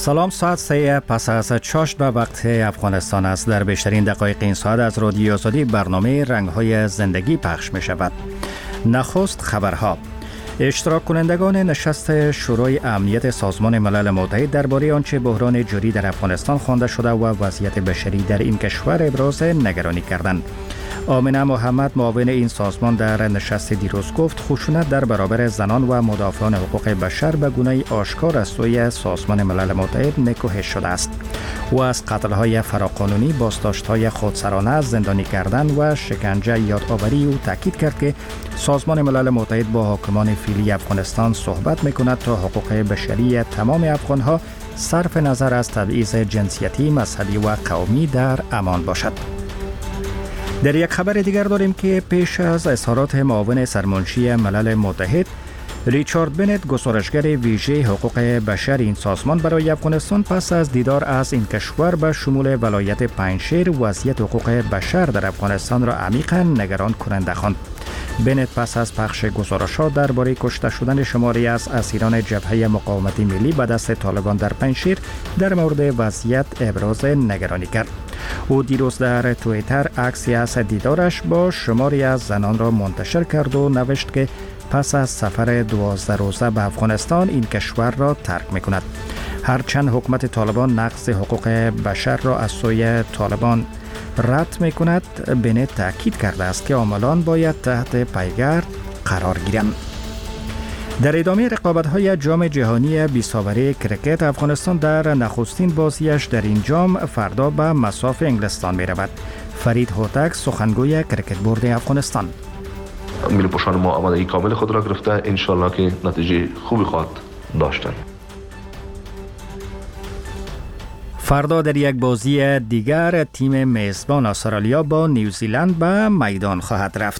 سلام، ساعت 3 پس از چاشت به وقت افغانستان است. در بیشترین دقایق این ساعت از رادیو آزادی برنامه رنگ‌های زندگی پخش می شود. نخست خبرها. اشتراک کنندگان نشست شورای امنیت سازمان ملل متحد درباره آنچه بحران جاری در افغانستان خوانده شده و وضعیت بشری در این کشور ابراز نگرانی کردند. آمنه محمد معاون این سازمان در نشست دیروز گفت خشونت در برابر زنان و مدافعان حقوق بشر به گونه آشکار از سوی سازمان ملل متحد نکوهش شده است. او از قتل‌های فراقانونی، بازداشت‌های خودسرانه، زندانی کردن و شکنجه یادآوری او تاکید کرد که سازمان ملل متحد با حاکمان فعلی افغانستان صحبت می‌کند تا حقوق بشری تمام افغان‌ها صرف نظر از تبعیض جنسیتی، مذهبی و قومی در امان باشد. در یک خبر دیگر داریم که پیش از اظهارات معاون سرمنشی ملل متحد ریچارد بنت، گزارشگر ویژه حقوق بشر این سازمان برای افغانستان، پس از دیدار از این کشور به شمول ولایت پنجشیر وضعیت حقوق بشر در افغانستان را عمیقاً نگران کننده خواند. بنت پس از پخش گزارشات درباره کشته شدن شماری از اسیران جبهه مقاومت ملی به دست طالبان در پنجشیر در مورد وضعیت ابراز نگرانی کرد. او دیروز در توییتر عکسی از دیدارش با شماری از زنان را منتشر کرد و نوشت که پس از سفر 12 روزه به افغانستان این کشور را ترک می‌کند. هرچند حکومت طالبان نقض حقوق بشر را از سوی طالبان رد می‌کند، بنت تاکید کرده است که عاملان باید تحت پیگرد قرار گیرند. در ادامه رقابت‌های جام جهانی 20 اوره کرکت، افغانستان در نخستین بازیش در این جام فردا به مصاف انگلستان می‌رود. فرید هوتک، سخنگوی کرکت بورد افغانستان: ملی پوشان ما آمادگی کامل خود را گرفته، انشالله که نتیجه خوبی خواهد داشتن. فردا در یک بازی دیگر تیم میزبان استرالیا با نیوزیلند به میدان خواهد رفت.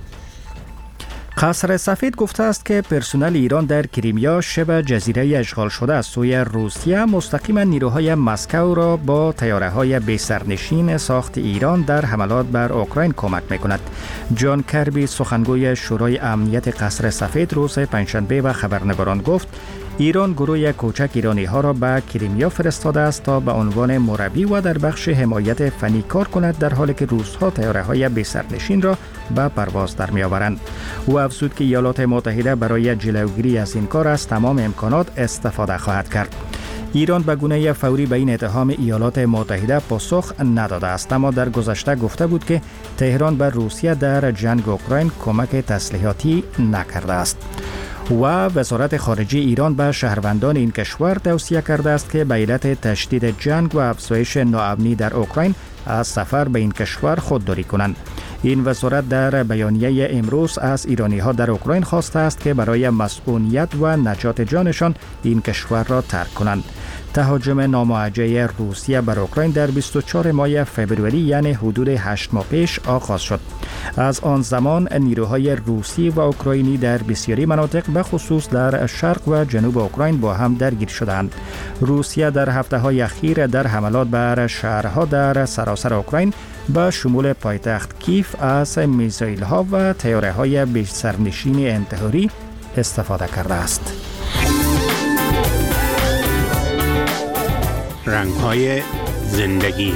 قصر سفید گفته است که پرسنل ایران در کریمیا شبه جزیره اشغال شده از سوی روسیه مستقیما نیروهای مسکو را با طیاره‌های بی سرنشین ساخت ایران در حملات بر اوکراین کمک می‌کند. جان کربی، سخنگوی شورای امنیت قصر سفید، روز پنجشنبه و خبرنگاران گفت ایران گروه کوچک ایرانی‌ها را به کریمیا فرستاده است تا به عنوان مربی و در بخش حمایت فنی کار کند، در حالی که روس‌ها طیاره‌های بی سرنشین را به پرواز در می‌آورند. او افزود که ایالات متحده برای جلوگیری از این کار از تمام امکانات استفاده خواهد کرد. ایران به گونه فوری به این اتهام ایالات متحده پاسخ نداده است، اما در گذشته گفته بود که تهران به روسیه در جنگ اوکراین کمک تسلیحاتی نکرده است. و وزارت خارجه ایران به شهروندان این کشور توصیه کرده است که به علت تشدید جنگ و افزایش ناامنی در اوکراین از سفر به این کشور خودداری کنند. این وزارت در بیانیه امروز از ایرانی‌ها در اوکراین خواسته است که برای مسئولیت و نجات جانشان این کشور را ترک کنند. تهاجم ناموجه روسیه بر اوکراین در 24 ماه فوریه، یعنی حدود 8 ماه پیش آغاز شد. از آن زمان نیروهای روسی و اوکراینی در بسیاری مناطق به خصوص در شرق و جنوب اوکراین با هم درگیر شدند. روسیه در هفته‌های اخیر در حملات بر شهرها در سراسر اوکراین با شمول پایتخت کیف از میزایل‌ها و طیاره‌های بی سرنشین انتحاری استفاده کرده است. رنگ‌های زندگی.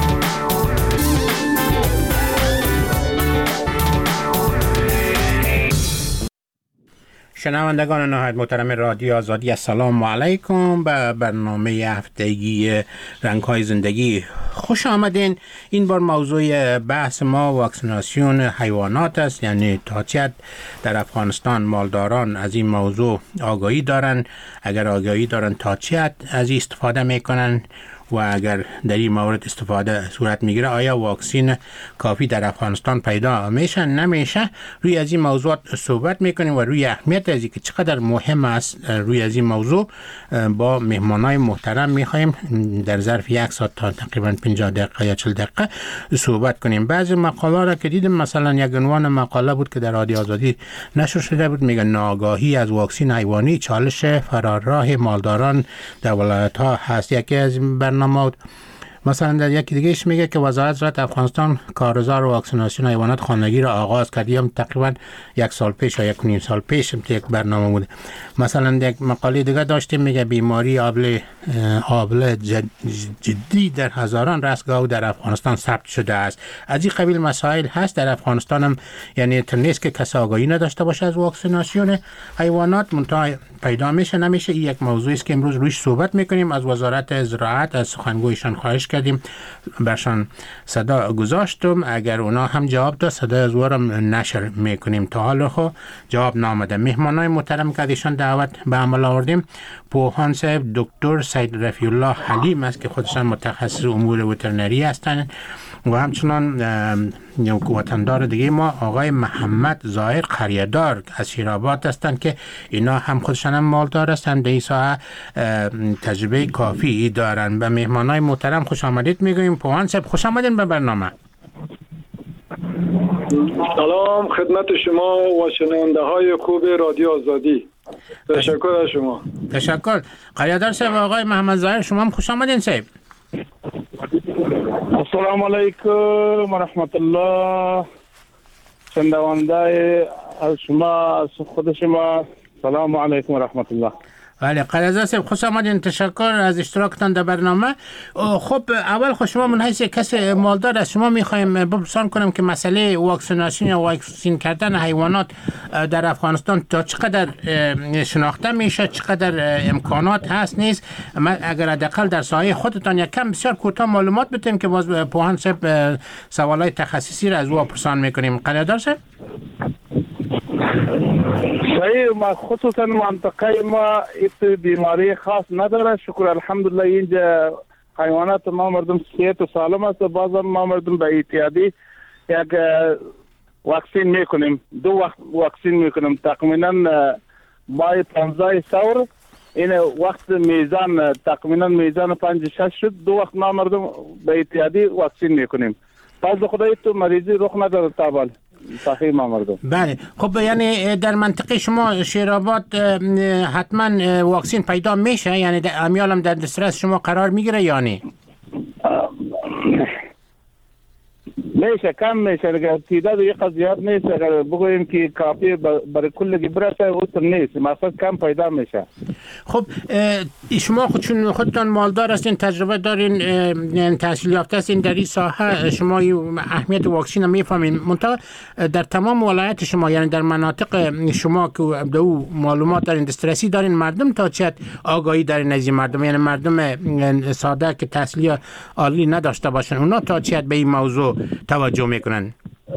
شنوندگان نهایت محترم رادیو آزادی، السلام علیکم به برنامه هفتگی رنگ‌های زندگی خوش آمدین. این بار موضوع بحث ما واکسیناسیون حیوانات است، یعنی تاچیت. در افغانستان مالداران از این موضوع آگاهی دارن. اگر آگاهی دارن تاچیت از این استفاده میکنن و اگر در این مورد استفاده صورت میگیره آیا واکسین کافی در افغانستان پیدا میشه نمیشه، روی از این موضوع صحبت میکنیم و روی اهمیت از اینکه چقدر مهم است روی از این موضوع با مهمانای محترم میخوایم در ظرف یک ساعت تا تقریبا 50 دقیقه یا 40 دقیقه صحبت کنیم. بعضی مقاله را که دیدم، مثلا یک عنوان مقاله بود که در رادیو آزادی نشر شده بود، میگه ناآگاهی از واکسین حیوانی چالش فرارراه مالداران در ولایت ها هست. یکی از برنامه مثلا در یکی دیگهش میگه که وزارت زراعت افغانستان کارزار واکسیناسیون حیوانات خانگی را آغاز کرد. هم تقریبا 1 سال پیش یا 1.5 سال پیش یک برنامه بوده. مثلا یک مقاله دیگه داشتیم میگه بیماری آبله جدی در هزاران رستگاه در افغانستان ثبت شده است. از این قبیل مسائل هست در افغانستان هم، یعنی اینطور نیست که کسی آگاهی نداشته باشه از واکسیناسیون حیوانات، منتها پیدا میشه نمیشه. این یک موضوعی است که امروز روش صحبت میکنیم. از وزارت زراعت از سخنگویشان خواهش کردیم، برشان صدا گذاشتم، اگر اونا هم جواب داد صدای از ورم نشر میکنیم. تا حالا خو جواب نامده. مهمانای محترم که ایشان دعوت به عمل آوردیم، پوهان صاحب دکتر سید رفیع الله حلیم است که خودشان متخصص امور وترنری هستند و همچنان وطندار دیگه ما آقای محمد ظاهر قریه‌دار از شیرآباد هستند که اینا هم خودشان هم مالدار هستند، در این ساحه تجربه کافی دارن. به مهمانای محترم خوش آمدید میگویم. پوهان صاحب خوش آمدین به برنامه. سلام خدمت شما و شنونده های خوب رادیو آزادی. تشکر از شما. تشکر. قریه‌دار صاحب، آقای محمد ظاهر شما هم خوش آمدین صاحب. السلام علیکم و رحمت الله. شنونده از شما از خود شما سلام علیکم و رحمت الله. بله قریه‌دار صاحب خوش آمدین. تشکر از اشتراکتان در برنامه. خب اول خود شما من حیث کسی مالدار از شما میخوایم بپرسان کنم که مسئله واکسیناسیون یا واکسین کردن حیوانات در افغانستان تا چقدر شناخته میشه، چقدر امکانات هست نیست. اگر حداقل در ساحه خودتان یک کم بسیار کوتاه معلومات بدیم که باز پوهان صاحب سوالای تخصصی را از او پرسان میکنیم. قریه‌دار صاحب. صحیح، ما خصوصا منطقه ما ایت بیماری خاص نداره، شکر الحمدلله. اینجا حیوانات ما مردم صحت و سالم است. بازم ما مردم به احتیاطی یک واکسین میکنیم، 2 وقت واکسین میکنیم تقریبا مای 15 ثور. این وقت میزان تقریبا میزان 5-6 شد. 2 وقت ما مردم به احتیاطی واکسین میکنیم. پس خدای تو مریضی رخ نداره تابال صحیح ما مردم. بله خب یعنی در منطقه شما شیرآباد حتما واکسین پیدا میشه، یعنی امیال هم در دسترس شما قرار میگیره یا نه؟ میشه کم میشه، اگر تعداد یک زیاد نیست، اگر بگوییم که کافی برای کل برسه اوت نیست، مثلا کم پیدا میشه. خب شما خودتان مالدار هستین، تجربه دارین، تحصیل یافته هستین در این ساحه، شما اهمیت واکسین میفهمین. منتها در تمام ولایت شما، یعنی در مناطق شما که دو معلومات دارین، دسترسی دارین، مردم تا چه آگاهی دارین از این مردم، یعنی مردم ساده که تحصیل عالی نداشته باشن، اونا تا چه به این موضوع توجه میکنن؟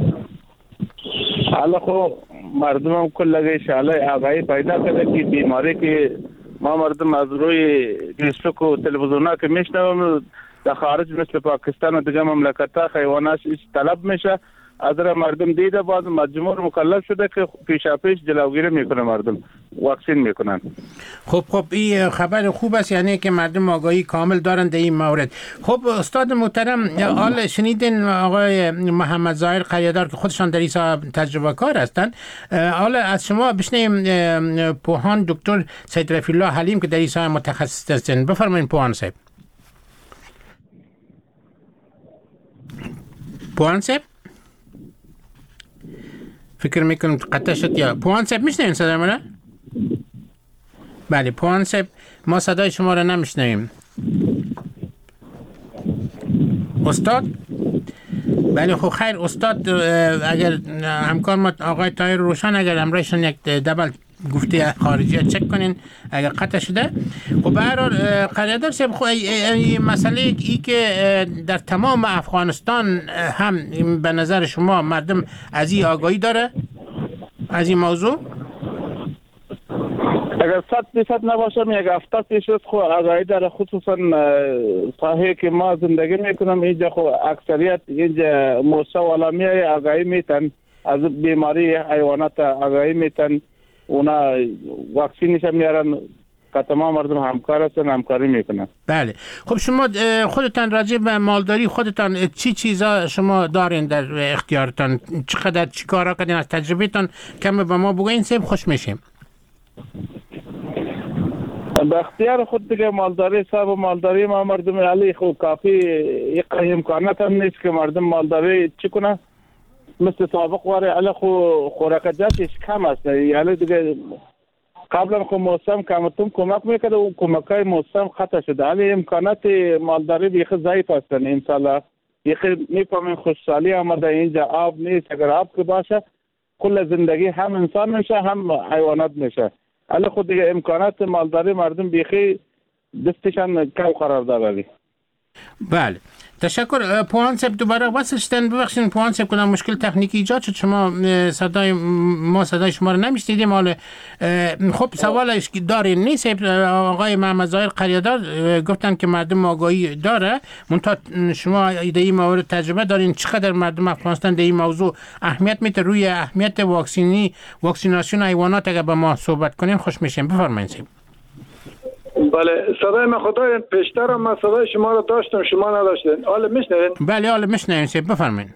حالا خب مردم هم کل شاله آگاهی پیدا کرده که بیماری که ما مردم از روی فیسبوک و تلویزیون ها که میشنویم در خارج مثل پاکستان و دیگه مملکت‌ها حیوانات طلب میشه، از مردم دیده باز مجموع مکلف شده که پیشاپیش جلوگیری میکنه، مردم واکسین میکنن. خب این خبر خوب است، یعنی که مردم آگاهی کامل دارند در این مورد. خب استاد محترم، حال شنیدین آقای محمد ظاهر قریه‌دار که خودشان در این تجربه کار هستند، حالا از شما بشنویم پوهان دکتر سید رفیع الله حلیم که در این متخصص هستند. بفرمایید پوهان صاحب. پوهان صاحب فکر میکنم قطع شد. یا پوهان صاحب میشنوین صدای منو؟ بله پوهان صاحب ما صدای شما را نمیشنویم. استاد؟ بله خب خیر استاد، اگر همکار ما آقای طاهر روشن اگر همراهشان یک دبل گفته خارجی چک کنین اگر قطع شده. خب به هر حال قریه‌دار صاحب، خب مسئله ای که در تمام افغانستان هم به نظر شما مردم از این آگاهی داره از این موضوع؟ اگر 100% نباشم یک 70% خو آگاهی داره، خصوصا ساحه که ما زندگی میکنم اینجا خو اکثریت اینجا موسا و علامی آگاهی میتن از بیماری حیوانات آگاهی میتن، اونا واکسینش میارن که تمام مردم همکار هستن، همکاری میکنن. بله خب شما خودتان راجع به مالداری خودتان چی چیزا شما دارین در اختیارتان؟ چقدر چی کارا کردین؟ از تجربهتان کم به ما بگوین، سب خوش میشیم. به اختیار خود دیگه مالداری صاحب و مالداری ما مردم علی خود کافی یک امکانات هم نیست که مردم مالداری چی کنه مثل سابق واره علی خوراکجاتش کم است یعنی دیگه قبلا خود موسم کمتون کمک میکرده و کمکای موسم خطا شده علی امکانات مالداری بیخی ضعیف هستن انشالله بیخی میفهمین خوشحالی آمده اینجا آب نیست اگر آب که باشه کل زندگی هم انسان میشه هم حیوانات میشه علی خود دیگه امکانات مالداری مردم بیخی دستشان کم قرار داره. بله تشکر. پوان صاحب دوباره واسشتن ببخشید پوان صاحب کنم مشکل تکنیکی ایجاد شد شما صدای شما رو نمیشنیدیم. حالا خب سوالش دارین نیست. آقای محمد ظاهر قریادار گفتن که مردم آگاهی داره منتها شما ایده ای مورد تجربه دارین چقدر مردم افغانستان در این موضوع اهمیت میده روی اهمیت واکسیناسیون حیوانات اگر با ما صحبت کنین خوش میشیم. بفرمایید. بله صدای من خدایا پیشتر من صدای شما رو داشتم شما نداشتین. حالا میشنوین؟ بله حالا میشنوین. بفرمایید.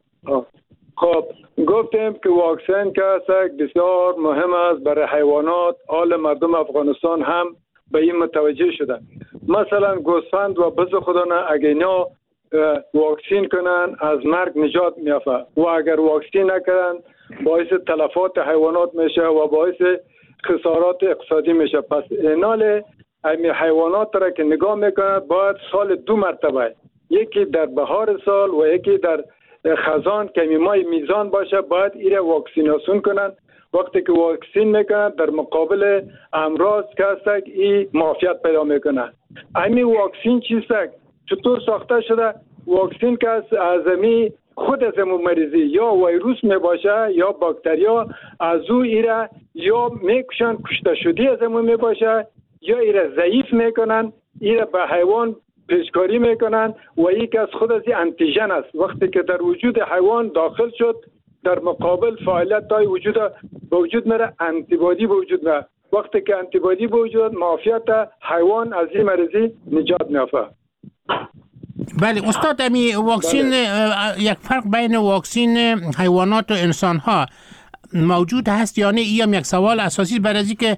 خب گفتیم که واکسن که بسیار مهم است برای حیوانات. حال مردم افغانستان هم به این متوجه شدن. مثلا گوسفند و بز خودانه اگه اینا واکسین کنن از مرگ نجات میافه و اگر واکسین نکنن باعث تلفات حیوانات میشه و باعث خسارات اقتصادی میشه. پس اینال حیوانات را که نگاه میکنند باید سال 2 مرتبه یکی در بهار سال و یکی در خزان که مای میزان باشه باید ایره واکسیناسیون کنند. وقتی که واکسین میکنند در مقابل امراض که هستک ای معافیت پیدا میکنند. امی واکسین چیستک چطور ساخته شده؟ واکسین که از امی خود از امو مریضی یا ویروس می باشه یا باکتریا از او ایره یا میکشن کشته شدی از امو می باشه یا ایره ضعیف میکنن ایره به حیوان پیشکاری میکنن و یک از خود از انتیژن است. وقتی که در وجود حیوان داخل شد در مقابل فعالیت تای وجود میره انتیبادی به وجود میره. وقتی که انتیبادی به وجود معافیت حیوان از این مریضی نجات میافه. بله استاد امی واکسین یک فرق بین واکسین حیوانات و انسان ها موجود هست یا نه؟ این یک سوال اساسی برای از که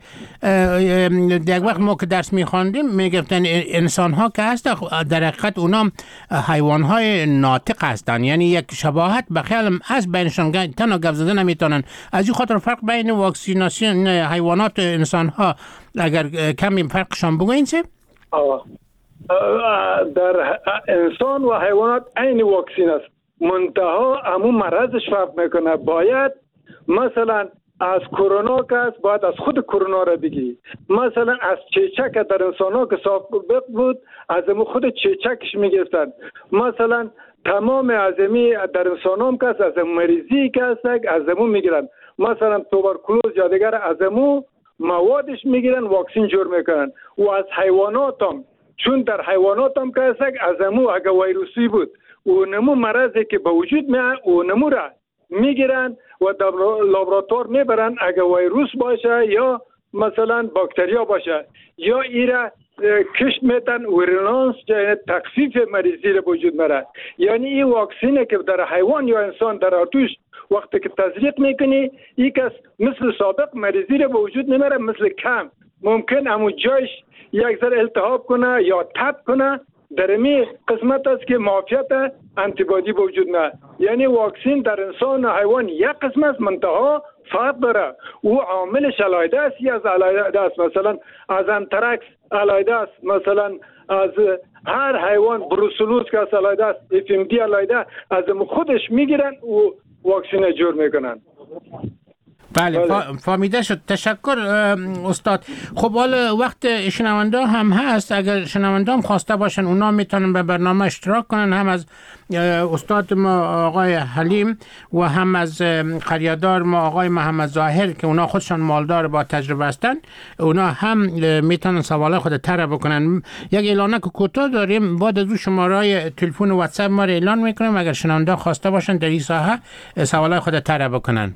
یک وقت ما که درس می‌خواندیم میگفتن انسان ها که هست در حقیقت اونا حیوان های ناطق هستن یعنی یک شباهت به خیالم از بینشان تنها گپ زدن نمیتونن. از این خاطر فرق بین واکسیناسیون حیوانات و انسان ها اگر کمی فرقشان بگوین چه؟ در انسان و حیوانات عین واکسین است منتها همون مرضش فرق میکنه. باید مثلا از کرونا که است باید از خود کرونا را بگی. مثلا از چیچک در انسان ها که سابق بود از خود چیچکش میگفتن. مثلا تمام ازمی در انسان هم که است از مریضی که است از امو میگیرن. مثلا توبرکلوز یا دیگر از امو موادش میگیرن واکسین جور میکنن. و از حیوانات هم چون در حیوانات هم که است از امو اگه ویروسی بود و نمو مرضی که به وجود میاد و نمو را میگیرن و در لابراتوار میبرن اگه ویروس باشه یا مثلا باکتریا باشه یا ایره کشت میتن ویرولانس یعنی تخفیف مریضی را وجود میره. یعنی این واکسینه که در حیوان یا انسان در آتوش وقتی که تزریق میکنی این کس مثل سابق مریضی را به وجود نمیره. مثل کم ممکن همون جایش یک ذره التهاب کنه یا تب کنه در می قسمت است که معافیت انتیبادی به وجود نه. یعنی واکسین در انسان و حیوان یک قسم است منتها فرق داره. او عاملش علایده است یا از علایده است. مثلا از انترکس علایده است. مثلا از هر حیوان بروسلوز که از علایده است FMD علایده از خودش میگیرن و واکسین جور میکنن. بله فهمیده شد. تشکر استاد. خب حالا وقت شنونده هم هست اگر شنونده هم خواسته باشن اونا میتونن به برنامه اشتراک کنن هم از استاد ما آقای حلیم و هم از قریادار ما آقای محمد ظاهر که اونا خودشان مالدار با تجربه هستن اونا هم میتونن سوال خود طرح بکنن. یک اعلانه که کوتاه داریم بعد از اون شماره تلفن و واتساپ ما رو اعلان میکنیم اگر شنونده خواسته باشن در این ساحه سوال خود طرح بکنن.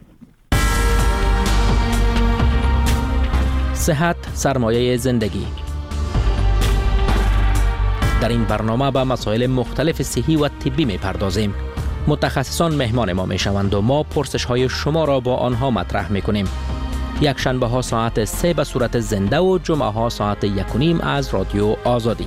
صحت سرمایه زندگی. در این برنامه به مسائل مختلف صحی و طبی می پردازیم. متخصصان مهمان ما می شوند و ما پرسش های شما را با آنها مطرح می کنیم. یک شنبه ها ساعت 3 به صورت زنده و جمعه ها ساعت 1:30 از رادیو آزادی.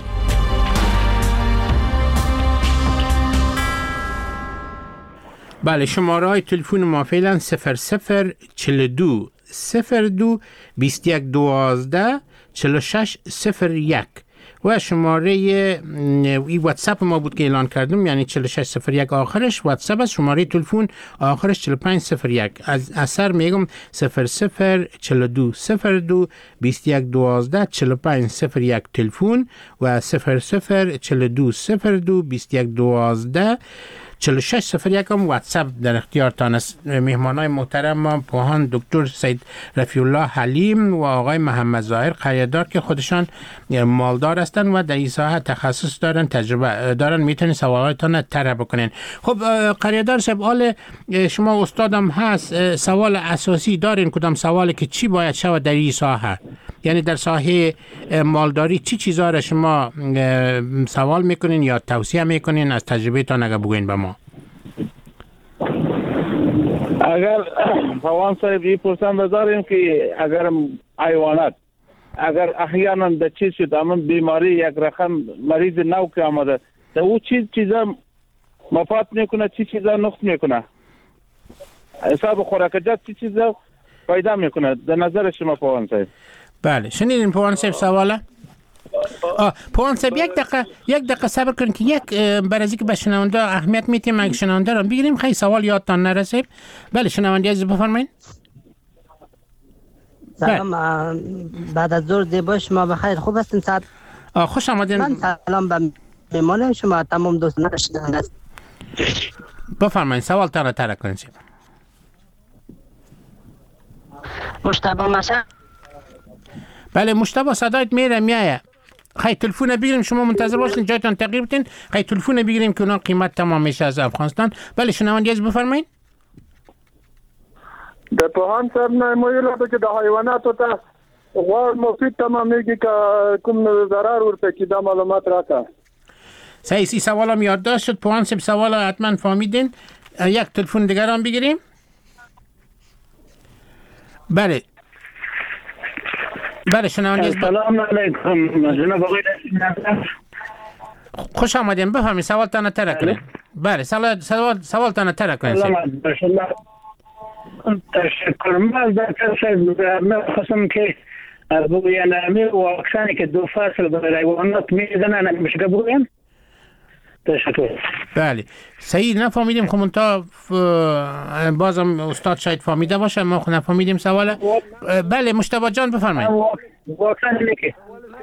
بله، شماره های تلفن ما فعلا 0042 02 21 12 46 01 و شماره ای واتساپ ما بود که اعلان کردم، یعنی 4601 آخرش واتساپ است، شماره تلفن آخرش 4501. از اثر میگم 0042 02 21 12 45 01 تلفن و 0042 02 21 12 4601 هم واتساپ در اختیارتان است. مهمانای محترم ما پوهان دکتر سید رفیع الله حلیم و آقای محمد ظاهر قریه‌دار که خودشان مالدار هستند و در این ساحه تخصص دارن، تجربه دارن، میتونین سوالاتتان طرح بکنین. خب قریه‌دار صاحب، حال شما استادم هست، سوال اساسی دارین کدام سوالی که چی باید شود در این ساحه؟ یعنی در ساحه مالداری چی چیزا را شما سوال میکنین یا توصیه میکنین از تجربه تان اگر بگوین به ما؟ اگر فوان صاحب این پرسن بذاریم که اگر حیوانات اگر احیانا در چیز شد همون بیماری یک رقم مریض نو که آمده در او چیزا مفاد میکنه، چی چیزا نقص میکنه، حساب خوراکجات چی چیزا فایده میکنه در نظر شما فوان صاحب؟ بله، شنیدین پوهان صاحب سواله؟ پوهان صاحب یک دقیقه صبر کنید که یک برای اینکه به شنونده اهمیت میتیم اگه شنونده رو بگیریم، خیلی سوال یادتان نرسه. بله شنونده عزیز بفرمایید. سلام، بعد از ظهر زیبا، شما بخیر؟ خوب هستین؟ ساعت خوش آمدین. من سلام به مهمان شما تمام دوستان شنونده است. بفرمایید سوالتان رو طرح کنید. مشتبه مشه. بله مشتبه، صدایت میایه. خیلی تلفن بگیریم، شما منتظر باشین جایتان تغییر بدین، خیلی تلفن بگیریم که اونا قیمت تمام میشه از افغانستان. بله شنونده عزیز بفرمایید. در پوهان صاحب نمایل که در حیوانات تا غوار مفید تمام میگی که کم ضرر ورته که دا معلومات راکه. صحیح، سی سوالم یادداشت شد. پوهان صاحب سوال حتما فهمیدین. یک تلفن دیگر هم بگیریم. بله شنونده عزیز. سلام علیکم جناب آقای. خوش آمدین، بفرمایید سوالتان رو طرح کنید. بله سوالتان رو طرح کنید. سلام تشکر. من دکتر صاحب می‌خواستم که بگوین امی واکسنی که 2 فصل برای حیوانات میزنن میشه بگویم؟ تشکر. بله صحیح نفهمیدیم، خب تا بازم استاد شاید فهمیده باشه، ما خود نفهمیدیم سواله. بله مشتبه جان بفرمایید. واکسن میگه.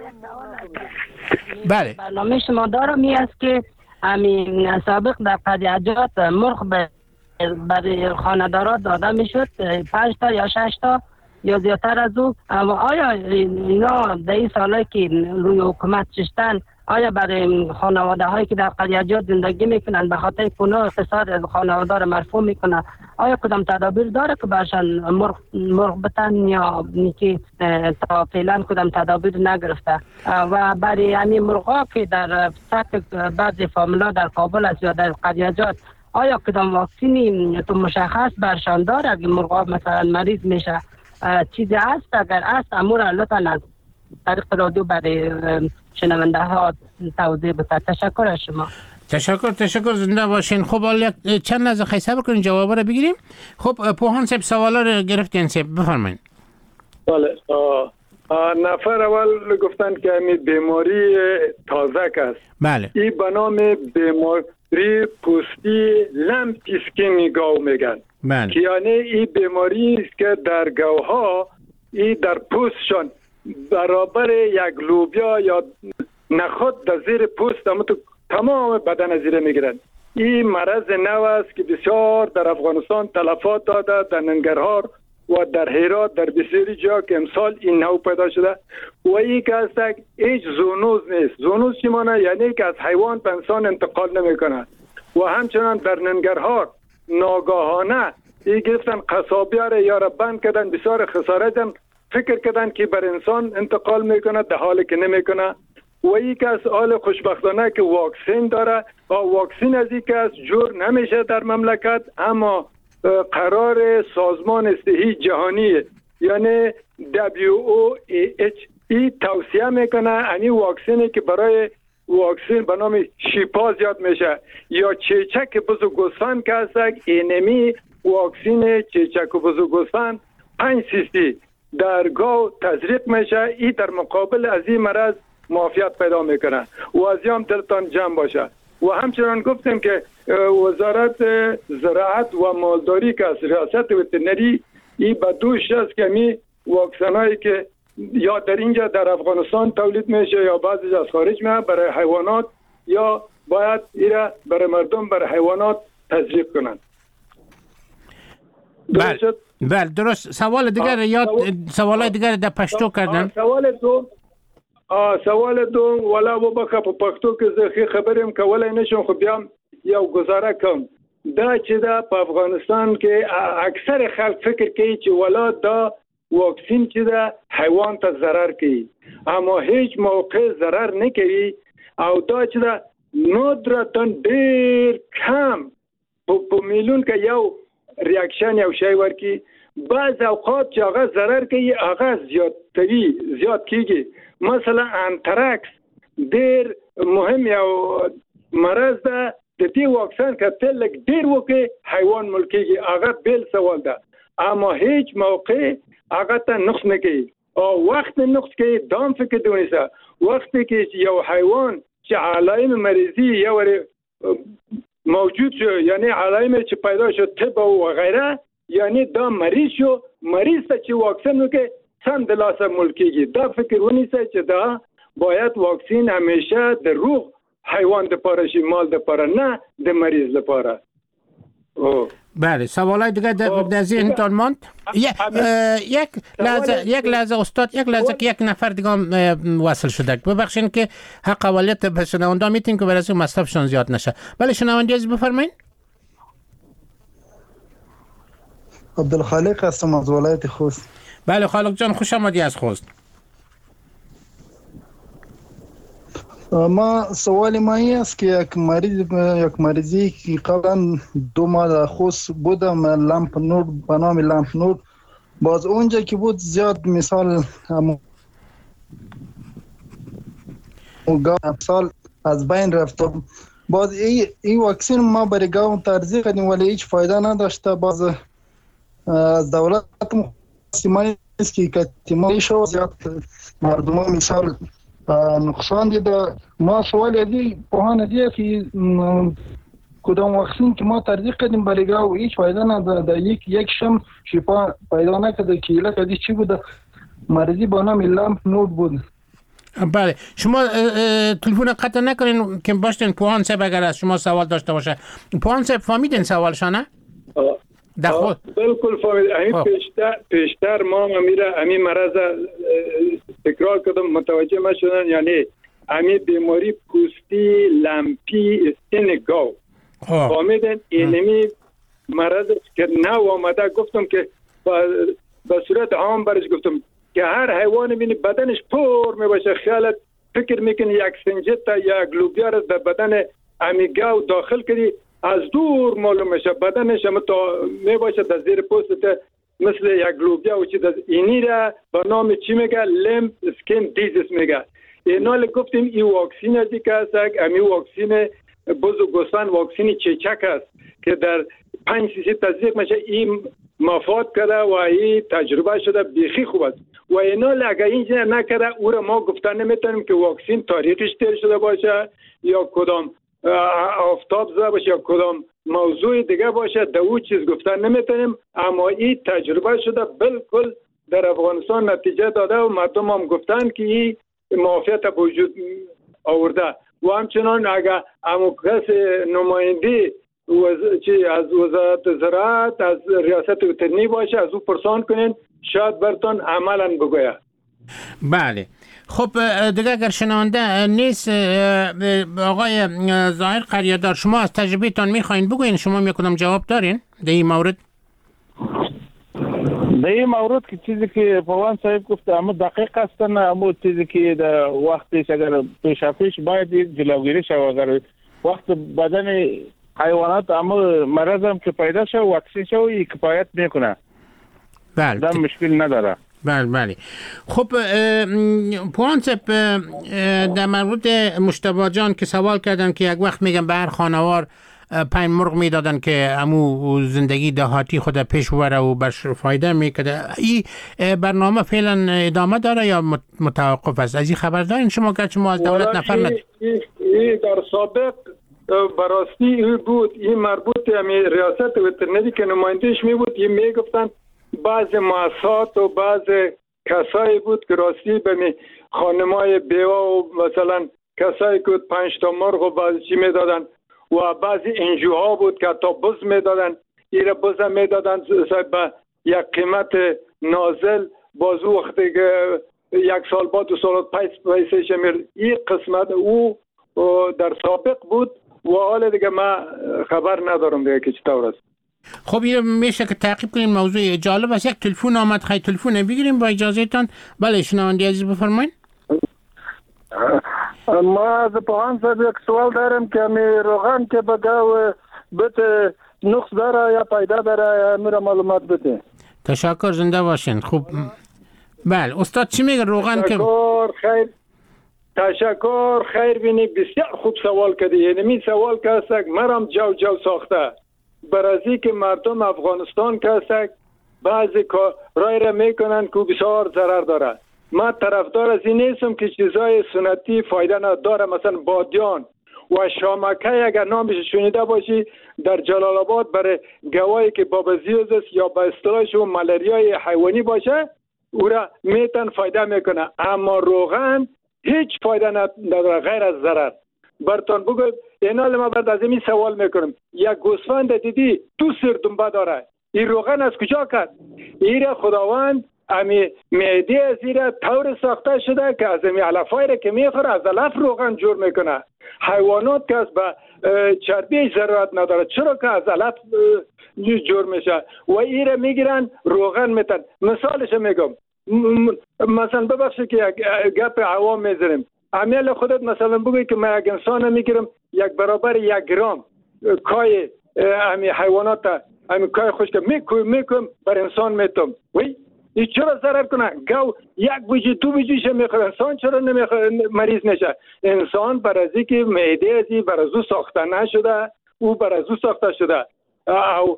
بله برنامه شما دارم است که همین سابق در قضیه‌جات مرغ برای خانه‌دارا داده میشد 5 تا یا 6 تا یا زیادتر از او. اما آیا اینا در این سالایی که روی حکومت شدن، آیا برای خانواده هایی که در قریه‌جات زندگی میکنن به خاطر پونه اقتصاد خانواده را مرفوع میکنه، آیا کدام تدابیر داره که برشان مرغ بتن یا نیکی تا فعلا کدام تدابیر نگرفته؟ و برای همین مرغا که در سطح بعضی فامیلا در کابل است یا در قریه‌جات، آیا کدام واکسینی تو مشخص برشان داره اگه مرغا مثلا مریض میشه؟ چیزی هست؟ اگر هست امور لطفاً از طریق رادیو برای شنونده ها توضیح بده. تشکر از شما. تشکر زنده باشین. خب چند لحظه خیلی صبر کنین جوابا رو بگیریم. خب پوهان صاحب سوالا رو گرفتین صاحب بفرمایید. بله نفر اول گفتن که این بیماری تازک است. بله این به نام بیماری پوستی لمپی اسکین گاو میگن. بله که یعنی این بیماری است که در گاوها این در پوستشان برابر یک لوبیا یا نخود در زیر پوست تمام بدن زیر میگیرن. این مرض نو است که بسیار در افغانستان تلفات داده، در ننگرهار و در هرات در بسیاری جا که امسال این نو پیدا شده و این که است هیچ زونوز نیست. زونوز چی مانه؟ یعنی که از حیوان به انسان انتقال نمیکنه. و همچنان در ننگرهار ناگاهانه این گرفتن قصابیه را یا را بند کردن، بسیار خسارت فکر کردن که بر انسان انتقال میکنه در حالی که نمیکنه. و این که از حال خوشبختانه که واکسین داره و واکسین از این که از جور نمیشه در مملکت، اما قرار سازمان صحی جهانی یعنی WHO توصیه میکنه این واکسینی که برای واکسین به نام شیپا زیاد میشه یا چیچک بزرگوسفند که هست، اینمی واکسین چیچک بزرگوسفند 5 cc در گاو تزریق میشه. این در مقابل از این مرض معافیت پیدا میکنه و از هم دلتان جمع باشه. و همچنان گفتیم که وزارت زراعت و مالداری که از ریاست وترنری این به دوش است که می واکسنایی که یا در اینجا در افغانستان تولید میشه یا بعضی از خارج میاد برای حیوانات یا باید ایره برای مردم برای حیوانات تزریق کنند. بله درست. سوال دیگر یا سوالای دیگر در پشتو کردن. سوال دوم ولا وبکه په پښتو کې زه خبرم کولای نشم خو بیا یو گزاره کوم. دا چې دا په افغانستان کې اکثر خلک فکر کوي چې ولا دا واکسین چې دا حیوان ته ضرر کوي، اما هیڅ موقع ضرر نه کوي او دا چې دا ندرتن ډیر کم په میلیون کې یو ریاکشن یو شی ورکی. بعض اوقات چې هغه ضرر کوي هغه زیات کیږي. مثلا انتراکس ډیر مهم یو مرض ده، د دې واکسین کتل لک ډیر وکي حیوان ملکیږي، هغه بیل سوال ده، اما هیڅ موقع هغه ته نقص نه کوي او وخت نقص کوي. دام فکر دونیسه وخت کې یو حیوان چې علائم مریضی یو موجود شو، یعنی علائم چې پیدا شو تب و غیره، یعنی دا مریض شو، مریض ته چې واکسین وکي څنګه لاسه ملکیږي. دا فکر ونیسه چې دا باید واکسین همیشه د روغ حیوان لپاره شي، مال لپاره نه د مریض لپاره. بله سوالای دیگه در ذهنتان ماند؟ یک لحظه استاد، یک لحظه که یک نفر دیگه وصل شده. ببخشین که حق اولیت به شنونده میتین که برای مصرفشان زیاد نشه. بله شنونده از بفرمایین. عبدالخالق هستم از ولایت خوست. بله خالق جان خوش آمدی از خوست. ما سوال ما این است که یک مریضی که قبلا 2 ماه در خوست بودم، لامپ نور به نام لامپ نور، باز اونجا که بود زیاد مثال سال از بین رفتم. باز این واکسین ما برای گاو ترجیح کردیم ولی هیچ فایده نداشته. باز از دولت سیمانی است که کتیمایی شو زیاد مردم مثال نقصان دیده. ما سوال ازی پوهان دیده که کدام واکسین که ما ترجیح کردیم برای گاو هیچ فایده نداره. یک شم شفا پیدا نکرده که ایلا کدی چی بوده، مریضی با نام لامپ نور بود. بله شما تلفن قطع نکنین که باشتین پوهان صاحب اگر از شما سوال داشته باشه. پوهان صاحب فهمیدین سوالشانه؟ بالکل فهمید. همین پیشتر ما میره همین مرض تکرار کردم متوجه ما شدن، یعنی همین بیماری پوستی لمپی استین گاو فهمیدن. اینمی مرض که نو آمده گفتم که به صورت عام برش گفتم که هر حیوان بینی بدنش پر میباشه، خیالت فکر میکنی یک سنجتا یا گلوبیا در بدن همی گاو داخل کردی، از دور معلوم میشه بدنش هم تا میباشه در زیر پوست مثل یک لوبیا و چیز. اینی را به نام چی میگه؟ لیمف اسکین دیزیز میگه. اینال گفتیم این واکسین ازی که هست، همین واکسین بزرگوسفند واکسین چیچک است که در 5 cc تزریق میشه. این مفاد کرده و این تجربه شده بیخی خوب است. و اینال اگر اینجا نکرده او را ما گفتن نمیتونیم که واکسین تاریخش تیر شده باشه یا کدام آفتاب زده باشه یا کدام موضوع دیگه باشه، در او چیز گفتن نمیتونیم. اما این تجربه شده بالکل در افغانستان نتیجه داده و مردم هم گفتن که این معافیت به وجود آورده. و همچنان اگر امو کس نماینده از وزارت زراعت از ریاست وترنری باشه از او پرسان کنین، شاید برتون عملا بگوید. بله خب دیگه اگر شنونده نیست آقای ظاهر قریادار، شما از تجربهتان میخواین بگوین، شما میکنم جواب دارین در این مورد؟ در این مورد که چیزی که پوان صاحب گفته اما دقیق هستن، اما چیزی که در وقتش اگر پیش باید جلوگیری شد، اگر وقت بدن حیوانات اما مرض هم که پیدا شد واکسین شد کفایت میکنه. بله مشکل نداره. بله. خب پوانسپ در مورد مشتبه جان که سوال کردن که یک وقت میگن به هر خانوار 5 مرغ میدادن که امو زندگی دهاتی خود پیش بره و برش فایده میکده، این برنامه فعلا ادامه داره یا متوقف است؟ از این خبر دارین شما که شما از دولت نفر این در سابق براستی این بود، این مربوط به ریاست وترنری که نمایندهش می بود، این میگفتن بعض مؤسسات و بعض کسایی بود که راستی به خانمای بیوه و مثلا کسایی که 5 تا مرغ و بعضی چی میدادن و بعضی انجوها بود که تا بز میدادن، ایره بز میدادن به یک قیمت نازل، باز وقتی که 1 سال بعد 2 سال پیسه شمیر. این قسمت او در سابق بود و حال دیگه ما خبر ندارم دیگه که چطور است. خب این میشه که تعقیب کنیم. موضوع جالب است. یک تلفن آمد، خیلی تلفن بگیریم با اجازه تان. بله شنونده عزیز بفرمایید. ما از پوهان صاحب یک سوال دارم که روغن که بگاو بده نقص داره یا پیدا داره، میره معلومات بده. تشکر، زنده باشین. خوب بله استاد چی میگه روغن که تشکر خیر بینی، بسیار خوب سوال کردی. یعنی می سوال که هستک مرم جو ساخته برازی که مردم افغانستان که هستک بعضی رای را میکنن که بسیار ضرر داره. من طرفدار از این نیستم که چیزای سنتی فایده نداره. مثلا بادیان و شامکه اگر نامش شنیده باشی در جلال آباد برای گواهی که بابزیوزس یا به اصطلاحش مالاریای حیوانی باشه او را میتن فایده میکنه، اما روغن هیچ فایده نداره غیر از ضرر. برتون بگو اینال ما بعد از این سوال میکنم، یک گوسفند دیدی 2 سر دنبه داره، این روغن از کجا کرد؟ این خداوند امی معده از این طور ساخته شده که از امی علفایی را که میخوره از علف روغن جور میکنه. حیوانات که از به چربی ضرورت نداره، چرا که از علف جور میشه و این را میگیرن روغن میتن. مثالش میگم، مثلا ببخشید که یک گپ عوام میزنیم، امیل خودت مثلا بگوی که من یک انسان میگیرم 1 برابر 1 گرم کای امی حیوانات امی کای خوش که میکنم بر انسان میتم، وی این چرا ضرر کنه؟ گو 1 بوجی 2 بوجیش میخوره، انسان چرا نمیخوره مریض نشه؟ انسان برازی که معده ازی برازو ساخته نشده، او برازو ساخته شده. او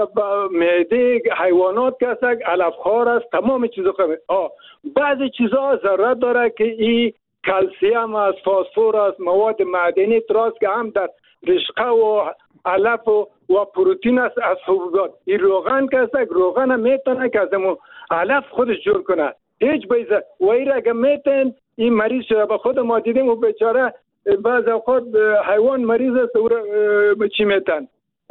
معده حیوانات که هست علفخوار است، تمام چیزا خواهد. بعضی چیزا ضرورت داره که این کلسیم است، فسفر است، مواد معدنی تراست که هم در رشقه و علف و پروتئین است از حبوبات. این روغن که هست روغن هم میتونه که از علف خودش جور کنه، هیچ بیزه و این را اگه میتن این مریض شده. به خود ما دیدیم و بیچاره بعض اوقات حیوان مریض است او را چی میتن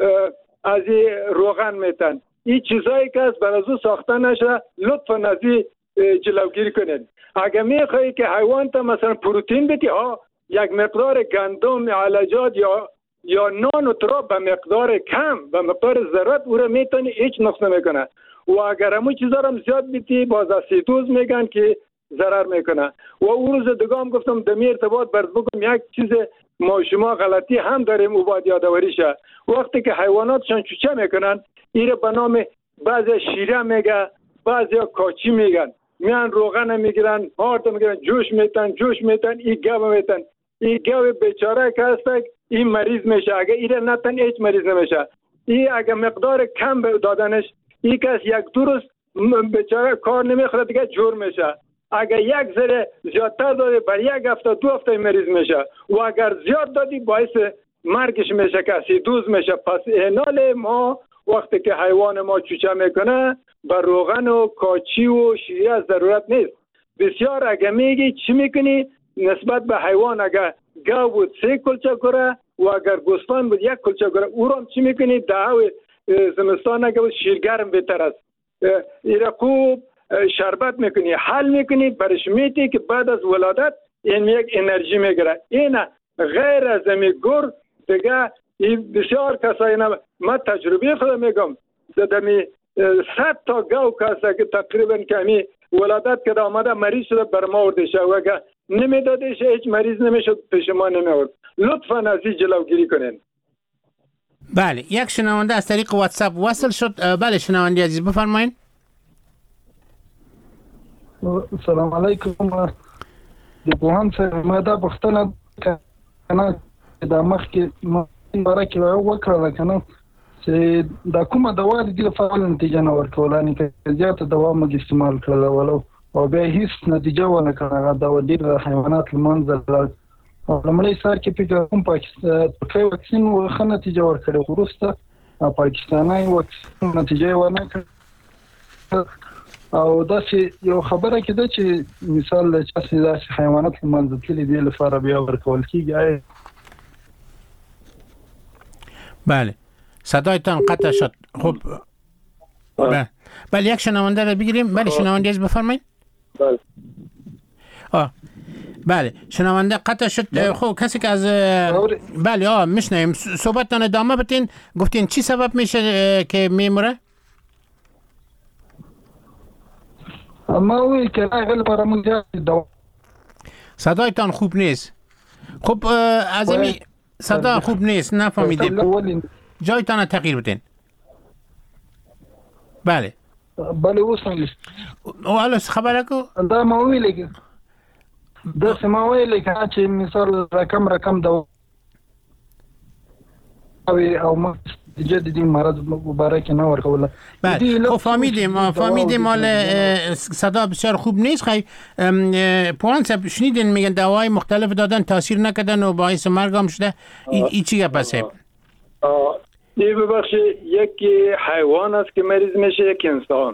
از روغن میتن. این چیزایی که از برازو ساخته نشه لطفا از جلوگیری کنید. اگه میخوایی که حیوان تا مثلا پروتئین بدی، یک مقدار گندم علاجات یا نان و تراب به مقدار کم به مقدار ضرورت او را میتونی، هیچ نقص نمیکنه. و اگر همون چیزا را زیاد بیتی باز اسیدوز میگن که ضرر میکنه. و اون روز دگام گفتم دمی ارتباط برد بگم یک چیز ما شما غلطی هم داریم او باید یادآوری شه. وقتی که حیواناتشان چوچه میکنن ایره به نام بعضی شیره میگه، بعضی کاچی میگن، میان روغن میگیرن، هارت میگیرن، جوش میتن این گاو میتن. این گاو بیچاره که هست این مریض میشه. اگه ایره نتن هیچ مریض نمیشه. این اگه مقدار کم دادنش این کس 1-2 روز بیچاره کار نمیخوره دیگه جور میشه. اگر 1 ذره زیادتر دادی بر 1 هفته 2 هفته مریض میشه و اگر زیاد دادی باعث مرگش میشه که اسیدوز میشه. پس اینال ما وقتی که حیوان ما چوچه میکنه بر روغن و کاچی و شیره ضرورت نیست. بسیار اگه میگی چی میکنی نسبت به حیوان، اگر گاو بود 3 کلچه گره و اگر گوسفند بود 1 کلچه گره، او رو چی میکنی دعوی زمستان اگه بود شیرگرم بهتر است. ایره خوب شربت میکنی، حل میکنی، برش میتی که بعد از ولادت این یک انرژی میگیره. این غیر از می گر دیگه بسیار کسایی من تجربه خودم میگم دمی 100 تا گاو کسا که تقریبا کمی ولادت که آمده مریض شده بر ما وردشه و اگه نمیدادش هیچ مریض نمیشد پیش ما نمیورد. لطفا از این جلوگیری کنین. بله یک شنونده از طریق واتساپ وصل شد. بله شنونده عزیز بفرمایید. سلام علیکم. د پوهان سره ما دا پوښتنه کنه د مخ کې ما باره کې وکړه کنه چې دا کومه دوا د لپاره نتیجه نه ورکوله، نه کې زیاته دوا مګ استعمال کړل ولو او بیا هیڅ نتیجه ونه کړه. دا ډیر حیوانات لمنځه او لمړی سار کې په کوم پاکستان واکسین ورخه نتیجه ورکړه، ورسته پاکستاني واکسین نتیجه ونه کړه. او دا چې یو خبره کده چې مثال چې داسې حیوانات لمنځه تللي دي لپاره بیا ورکول کیږي. بله صدایتان قطع شد. خب بله یک شنونده رو بگیریم. بله شنونده از بفرمایید. بله شنونده قطع شد. خب کسی که از بله میشنویم صحبتتان ادامه بدین. گفتین چی سبب میشه که میموره؟ ما وی که اقل برامون دوا صدایتان خوب نیست. خب از این صدا خوب نیست نفهمیدیم. جایتان تغییر بدین. بله اوسم او الان خبره کو دا ما ویل که دا سما ویل که چې مثال رقم دوا او ما جدیدی مرض مبارک نه ورکوله. بله خب فهمیدیم مال صدا بسیار خوب نیست. خیلی پوان صاحب شنیدین میگن دواهای مختلف دادن تاثیر نکردن و باعث مرگ هم شده. این چی گپ است؟ این ببخشید یکی حیوان است که مریض میشه، یک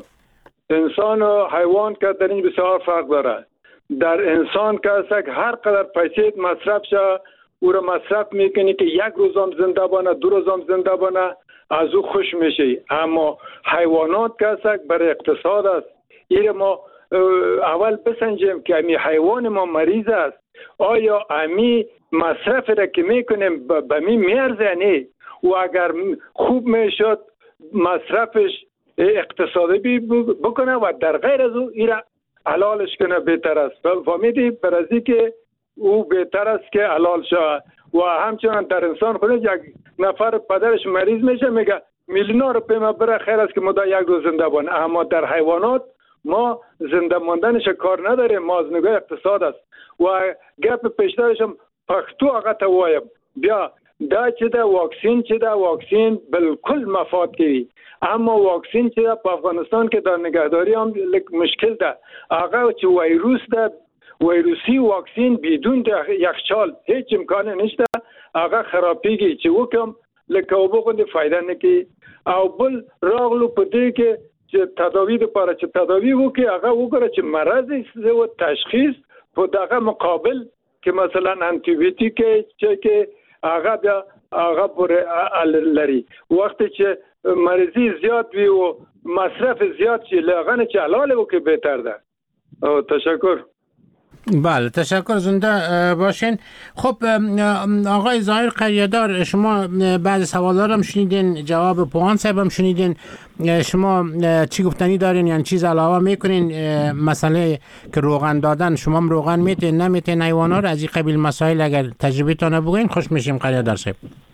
انسان و حیوان که در این بسیار فرق داره. در انسان که هر قدر پیسه مصرف شه او را مصرف میکنی که یک روزم زنده بانه، 2 روزم زنده بانه، از او خوش میشه. اما حیوانات که برای اقتصاد است. این ما اول بسنجیم که امی حیوان ما مریض است، آیا امی مصرف را که میکنیم به می میارزه نه؟ و اگر خوب میشد مصرفش اقتصادی بکنه و در غیر از او این را حلالش کنه بهتر است. فهمیدی؟ برازی که او بهتر است که حلال شود. و همچنان در انسان خود یک نفر پدرش مریض میشه میگه میلیون روپیه ما بره خیر است که مدا یک روز زنده بانه. اما در حیوانات ما زنده ماندنش کار نداریم، ما از نگاه اقتصاد است. و گپ پیشترش هم پختو آقا تا وایم بیا دا چې دا واکسین بالکل مفاد کوي. اما واکسین چې په افغانستان کې د نگهداری هم مشکل ده. هغه چې وایروس ده، ویروسی واکسین بدون د یخچال هیڅ امکان نشته. هغه خرابېږي چې وکم لکه اوبه غوندې فایده نه کوي. او بل راغلو په دې کې چې تداوی لپاره چې تداوی وکړي هغه وګوره چې مرض او تشخیص په دغه مقابل کې مثلا انټي بیوټیک چې هغه پر لري. وخت چې مریضی زیاد وي او مصرف زیاد شي لغنه چې حلال وکړي بهتر ده. تشکر. بله تشکر، زنده باشین. خب آقای ظاهر قریه‌دار، شما بعضی سوالا رو هم شنیدین، جواب پوهان صاحب هم شنیدین. شما چی گفتنی دارین؟ یعنی چیز علاوه میکنین؟ مسئله که روغن دادن، شما هم روغن میتین نمیتین حیوانا رو؟ از این قبیل مسائل اگر تجربه تانه بگوین خوش میشیم. قریه‌دار صاحب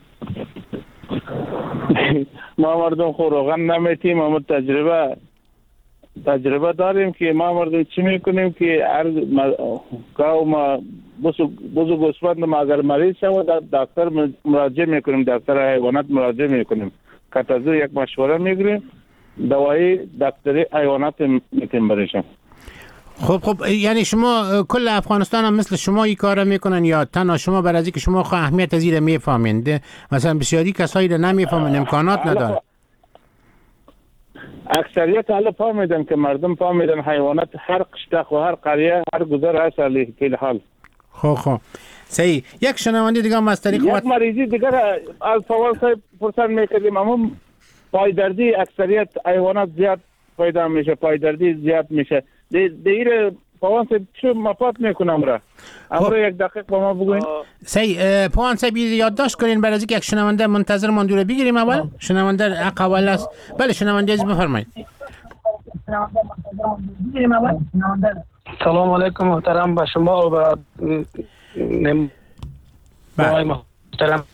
ما مردم خو روغن نمیتیم، اما تجربه داریم که ما مردم چی میکنیم که هر گاو ما بزرگ گوسفند ما اگر مریض شود دکتر مراجعه میکنیم، دکتر حیوانات مراجعه میکنیم، کتازو یک مشوره میگیریم، دوایی دکتری حیوانات میتیم برشم. خب یعنی شما کل افغانستان هم مثل شما این کار میکنن یا تنها شما؟ برای از اینکه شما خود اهمیت از این میفهمین، مثلا بسیاری کسایی رو نمیفهمن، امکانات نداره. اکثریت حالا فهمیدن که مردم فهمیدن حیوانات هر قشتق و هر قریه هر گذر هست علیه کل حال. خب صحیح. یک شنونده دیگه هم از طریق یک مریضی دیگر از فوال صاحب پرسان میکردیم، اما پایدردی اکثریت حیوانات زیاد پیدا میشه، پایدردی زیاد میشه. دیگه پوان صاحب چه مفاد میکنم را؟ اما یک دقیق با ما بگوین. صحیح. پوان صاحب یادداشت کنین برای اینکه یک شنونده منتظر ماندوره بگیریم. اول شنونده اول است. بله شنونده از بفرمایید. سلام علیکم محترم به شما و به محترم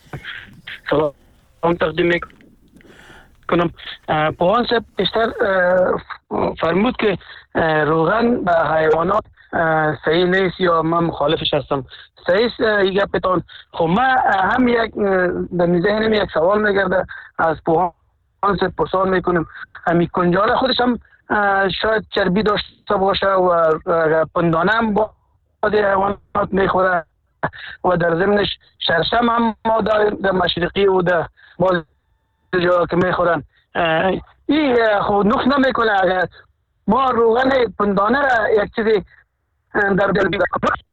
سلام تقدیم میکنم. پوان صاحب بیشتر فرمود که روغن به حیوانات صحیح نیست یا من مخالفش هستم. صحیح گپتان. خب من هم یک در ذهنم یک سوال میگرده از پوهان پرسان میکنم. همین کنجاره خودش هم شاید چربی داشته باشه و پندانه هم با حیوانات میخوره و در ضمنش شرشم هم ما در مشرقی و در باز جا که میخورن. این خود نقص نمیکنه اگر ما روغن پندانه را یک چیزی در دل بیدن.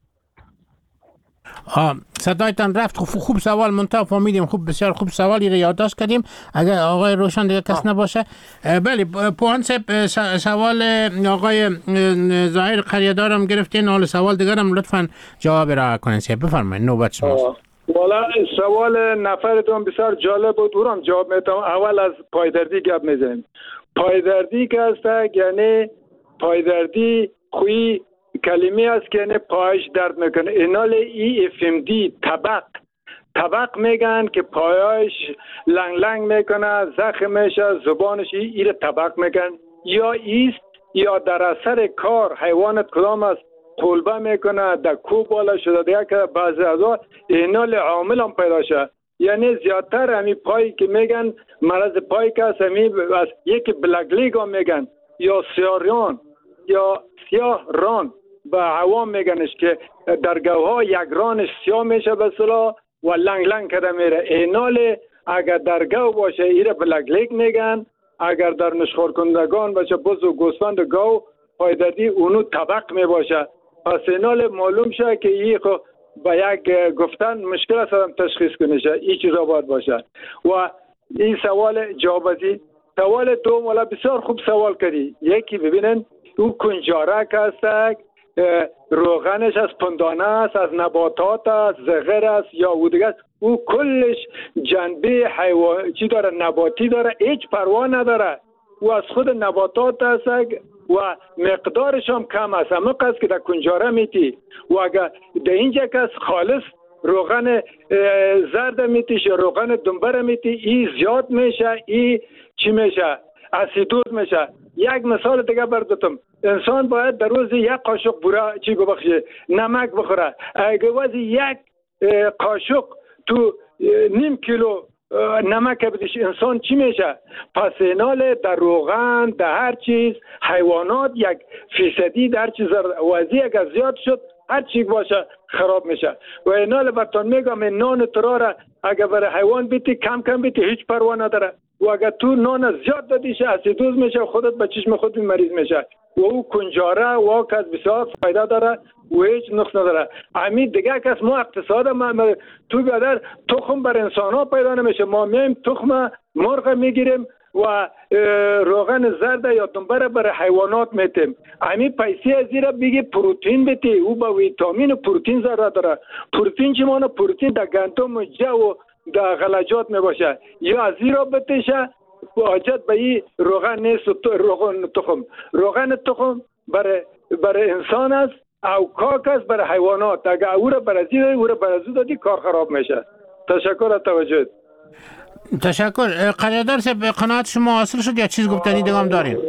صدایتان رفت. خوب سوال منتها فهمیدیم. خوب بسیار خوب سوالی را یادداشت کردیم. اگر آقای روشن دیگه کس نباشه. بله پوهان صاحب سوال آقای ظاهر قریه‌دارم گرفتین. حال سوال دیگرم لطفاً جواب را کنین. بفرمایید نوبت شماست. والا سوال نفرتون بسیار جالب بود. اونم جواب میدم. اول از پایدردی گپ میزنیم. پایدردی که هست یعنی پایدردی خوی کلمه است که یعنی پایش درد میکنه. اینال ای FMD طبق میگن که پایش لنگ میکنه، زخم میشه، زبانش ایره طبق میگن. یا ایست یا در اثر کار حیوانت کدام است قلبه میکنه، در کوب بالا شده دیگه که بعضی ازا اینال عامل هم پیدا شد. یعنی زیادتر همی پایی که میگن مرض پای که است همی از یکی بلک لیگ هم میگن یا سیاریان یا سیاه ران به عوام میگنش که درگاه ها یک رانش سیاه میشه به صلاح و لنگ کرده میره. اینال اگر درگاه باشه ایره بلک لیگ میگن. اگر در نشخوار کنندگان باشه بز و گوسفند گاو پایدردی اونو طبق میباشه. پس اینال معلوم شه که این با یک گفتن مشکل است تشخیص کنه شه. این چیزا باید باشه. و این سوال جواب ازی. سوال دوم والا بسیار خوب سوال کردی. یکی ببینن او کنجاره که هست روغنش از پندانه است، از نباتات است، زغر است یا او دیگه است. او کلش جنبه حیوان چی داره؟ نباتی داره. هیچ پروا نداره. او از خود نباتات است و مقدارش هم کم است. اما قصد که در کنجاره میتی و اگر در اینجا کس خالص روغن زرد میتیش یا روغن دنبر میتی ای زیاد میشه. ای چی میشه؟ اسیدوز میشه. یک مثال دیگه برداتم. انسان باید در روز یک قاشق بوره چی ببخشه نمک بخوره. اگه وزی یک قاشق تو نیم کیلو نمک بدیش انسان چی میشه؟ پس اینال در روغن در هر چیز حیوانات 1% در چیز وزی اگر زیاد شد هر چی باشه خراب میشه. و اینال براتون میگم این نان تراره اگر برای حیوان بیتی کم بیتی هیچ پروا نداره. و اگر تو نان زیاد دادیش اسیدوز میشه خودت به چشم خود مریض میشه. و او کنجاره و کس بسیار فایده داره و هیچ نقص نداره. همین دیگه کس ما اقتصاد تو بیادر تخم بر انسان ها پیدا نمیشه. ما میم تخم مرغ میگیریم و روغن زرد یا دنبر بر حیوانات میتیم. همین پیسی از زیرا بگی پروتین بیتی. او با ویتامین و پروتین ضرورت داره. پروتین چی مانه؟ پروتین در گندم و جو و در غلجات میباشه. یا از زیرا بتیشه حاجت به این روغن نیست. روغن تخم برای انسان است او کاک است برای حیوانات. اگر او را برازی دادی او را برازی دادی کار خراب میشه. تشکر از توجهت. تشکر. قریه‌دار صاحب قناعت شما حاصل شد یا چیز گفتنی دیگه هم دارین؟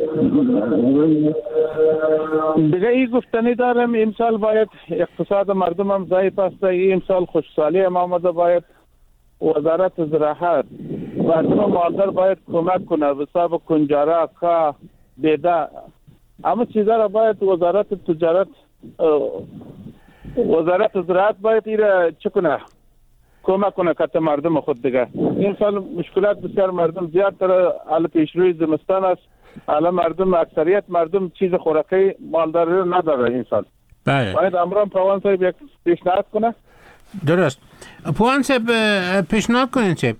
دیگه این گفتنی دارم. امسال باید اقتصاد مردم هم ضعیف است. امسال خوشسالی هم آمده. باید وزارت زراعت مردم مالدار باید کمک کنه به حساب کنجاره که بیده. اما چیزا را باید وزارت زراعت باید ایره چه کنه؟ کمک کنه که مردم خود دیگه. این سال مشکلات بسیار مردم زیاد داره. حالا پیشروی زمستان است. حالا مردم اکثریت مردم چیز خوراکی مالداری رو نداره این سال. بله. باید امران پروان صاحب یک پیشنهاد کنه. درست. پوهان صاحب پیشنهاد کنین صاحب.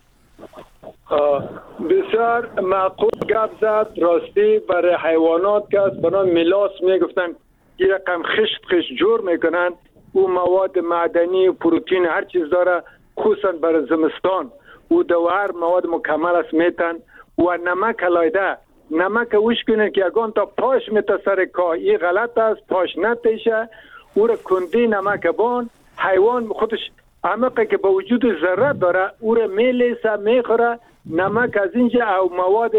بسیار معقول گپ زد. راستی برای حیوانات که از بنا ملاس میگفتن این رقم خشت جور میکنن. او مواد معدنی و پروتین هر چیز داره خصوصا برای زمستان. او دوار مواد مکمل است میتن. و نمک علایده نمک وش کنن که اگان تا پاش میتا سر کا این غلط است. پاش نتیشه او را کندی نمک بان حیوان خودش عمقه که با وجود ذره داره او را میلیسه میخوره. نمک از اینجا او مواد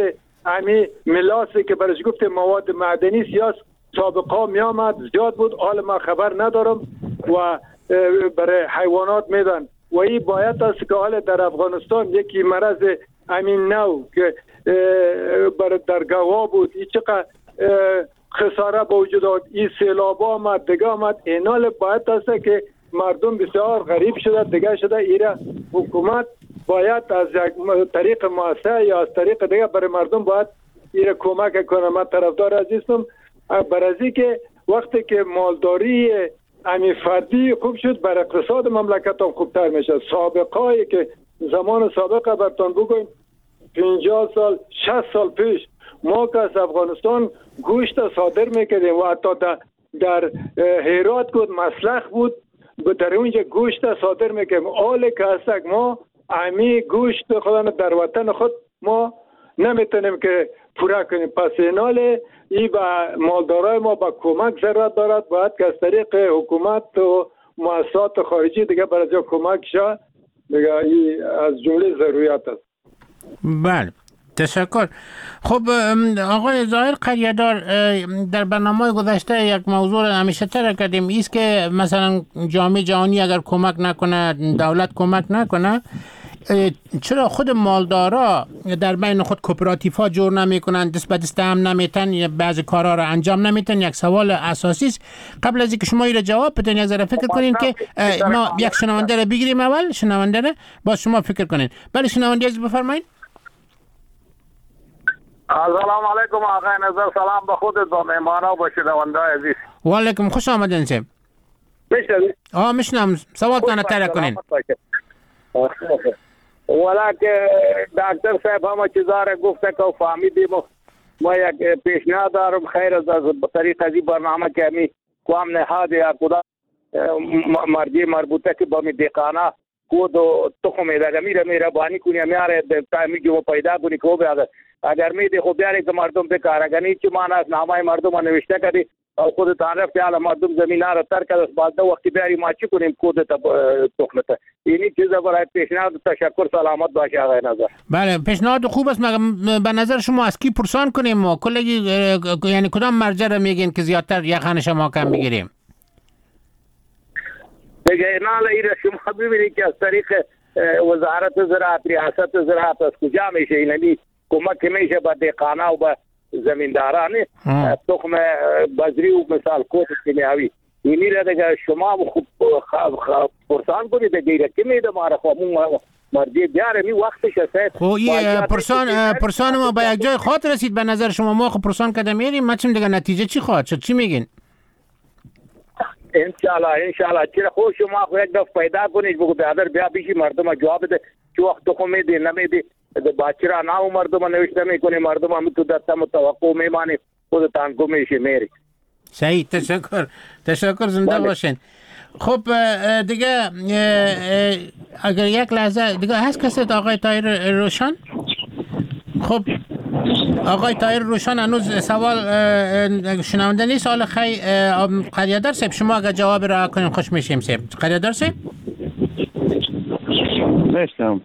امی ملاسی که برش گفت مواد معدنی است یا سابقا می آمد زیاد بود، حال ما خبر ندارم و برای حیوانات میدن و این باید است که حال در افغانستان یکی مرض امین نو که در گوا بود این چقدر خساره با وجود داد، این سیلاب آمد دیگه آمد، اینال باید است که مردم بسیار غریب شده دیگه شده. ایره حکومت باید از یک طریق مؤثر یا از طریق دیگه برای مردم باید ایره کمک کنه. من طرفدار عزیزم برای که وقتی که مالداری امی فردی خوب شد بر اقتصاد مملکت هم خوبتر میشه. سابقایی که زمان سابقه برتون بگویم 50 سال 60 سال پیش ما که از افغانستان گوشت صادر میکردیم و حتی در هرات بود مسلخ بود در اونجا گوشت صادر میکردیم. آل که هستک ما امی گوشت خودم در وطن خود ما نمیتونیم که پورا کنیم. پس اینال ای با مالدارای ما با کمک ضرورت دارد، باید که از طریق حکومت و مؤسسات خارجی دیگه برای جا کمک شه دیگه، ای از جمله ضروریات است. بله تشکر. خب آقای ظاهر قریه‌دار، در برنامه گذشته یک موضوع همیشه تر کردیم ایست که مثلا جامعه جهانی اگر کمک نکنه، دولت کمک نکنه، چرا خود مالدارا در بین خود کوپراتیف ها جور نمیکنن، دست به دست هم نمیتن، بعضی کارا را انجام نمیتن؟ یک سوال اساسی است. قبل از اینکه شما این جواب بدین یک ذره فکر کنین که ما یک شنونده را بگیریم. اول شنونده را با شما فکر کنین. بله شنونده عزیز بفرمایید. السلام علیکم آقای نظر، سلام به خودت با مهمانا و با شنونده عزیز. و علیکم، خوش آمدین سیم. میشنوی؟ میشنم، سوالتان را طرح کنین. ولی که دکتر صاحب همه چیزا را گفته که فهمیدیم. ما یک پیشنهاد دارم خیر از طریق از این برنامه که همی قوام نهاد یا کدام مرجع مربوطه که با می دیقانه کود و تخم میده میره بانی کنی میاره تامی جو پیدا کنی که اگر میده خب بیاره که مردم بکاره کنی چی معنی از نامه مردم نوشته کردی او خود تعرف که مردم زمین را ترک از بعد وقتی بیاری ما چی کنیم کود تخمته. اینی چیزا برای پیشنهاد تشکر، سلامت باشه آقای نظر. بله پیشنهاد خوب است. به نظر شما از کی پرسان کنیم ما کلگی، یعنی کدام مرجع را میگین که زیادتر یخن شما کم بگیریم؟ دیگه نال این شما ببینید که از طریق وزارت زراعت، ریاست زراعت از کجا میشه اینی کمک میشه با دیقانه و با زمیندارانه تخم بذری و مثال کوت کیمیاوی اینی را دیگه شما خوب پرسان کنید دیگه که میده ما را خب مرجع بیاره می وقتش است. خب پرسان ما به یک جای خاطر رسید به نظر شما؟ خب پرسان کردم میریم ما دیگه نتیجه چی خواهد شد؟ چی میگین؟ انشالله چرا خود شما یک دفعه پیدا کنید بگو بیادر بیا بیشی مردم جواب ده چه وقت تخم میده نمیده باچرا ناو مردم نوشته میکنه مردم هم تو دستم توقع میمانه خودتان گمیشه میری. صحیح، تشکر زنده باشین. خب دیگه اگر یک لحظه دیگه هست کسی آقای طاهر روشن؟ خب آقای طاهر روشن هنوز سوال شنونده نیست. حالا خیلی قریه‌دار صاحب شما اگر جواب را کنیم خوش میشیم. صاحب قریه‌دار صاحب نشتم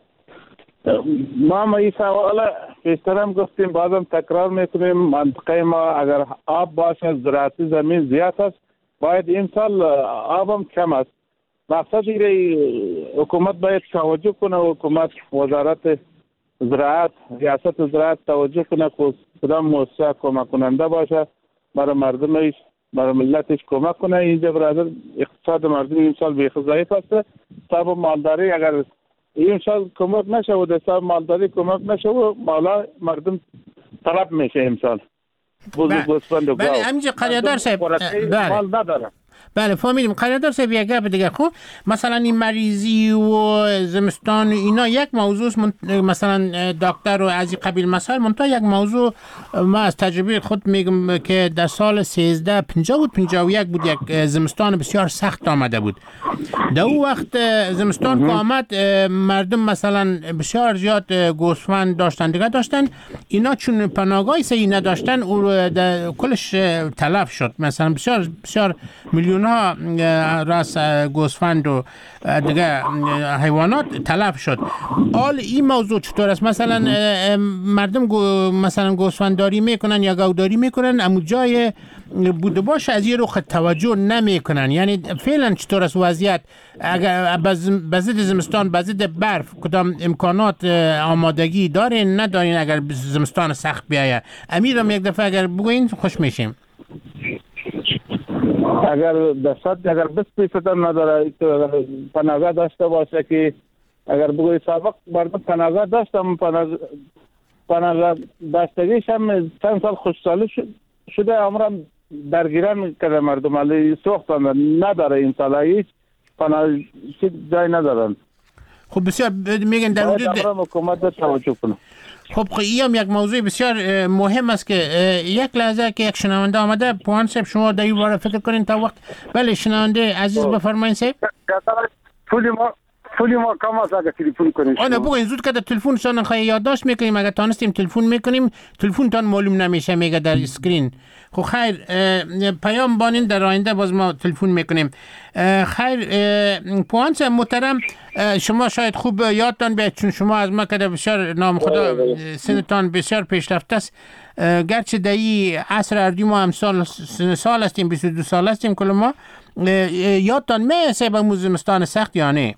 ما این سوال پیشترم گفتیم بازم تکرار میکنیم. منطقه ما اگر آب باشه زراعتی زمین زیاد است باید این سال آبم کم است. مقصد اینه حکومت باید توجه کنه، حکومت وزارت زراعت ریاست زراعت توجه کنه که کدام مؤسسه کمک کننده باشه برای مردمش برای ملتش کمک کنه. اینجا برادر اقتصاد مردم این سال بیخ ضعیف است. حساب مالداری اگر این سال کمک نشه و حساب مالداری کمک نشه و مالا مردم طلب میشه امسال. بله همینجا قریه‌دار صاحب مال نداره. بله فهمیدیم. قریه‌دار صاحب یک گپ دیگه خب مثلا این مریضی و زمستان اینا یک موضوع مثلا دکتر و از این قبیل مسائل منتها یک موضوع ما از تجربه خود میگم که در سال 1350 بود 51 بود یک زمستان بسیار سخت آمده بود. در اون وقت زمستان که آمد مردم مثلا بسیار زیاد گوسفند داشتن دیگه داشتن اینا چون پناهگاهی صحیح نداشتن او کلش تلف شد. مثلا بسیار میلیون ها راس گوسفند و دیگه حیوانات تلف شد. حال این موضوع چطور است؟ مثلا مردم مثلا گوسفندداری میکنن یا گاوداری میکنن، اما جای بوده باشه از یه رو توجه نمیکنن. یعنی فعلا چطور است وضعیت؟ اگر بزد زمستان، بزد برف، کدام امکانات آمادگی دارین ندارین اگر زمستان سخت بیایه؟ امیرم یک دفعه اگر بگوین خوش میشیم. اگر دستات اگر 20% نداره پناهگاه داشته باشه که اگر بگوی سابق مردم پناهگاه داشتم، پناهگاه داشتگیش هم چند سال خوشسالی شده، عمرم درگیرن کرده مردم، علی سوختن نداره این سال هیچ پناهگاه جای ندارن. خب بسیار میگن در حدود حکومت توجه کنه. خب این هم یک موضوع بسیار مهم است که یک لحظه که یک شنونده آمده. پوان صاحب شما در این باره فکر کنین تا وقت. بله شنونده عزیز بفرمایید صاحب. پولی ما کم است اگر تلفن کنیم. آنه بگوین زود که تلفن شان خواهی یادداشت میکنیم، اگر تانستیم تلفن میکنیم، تلفن تان معلوم نمیشه میگه در اسکرین. خب خیر پیام بانین در آینده باز ما تلفن میکنیم. خیر پوان صاحب محترم، شما شاید خوب یادتان بیاد چون شما از ما کده بسیار نام خدا سنتان بسیار پیشرفته است، گرچه در این عصر اردی ما هم سال هستیم، 22 سال هستیم کل ما. یادتان میسه به زمستان سخت یا نه؟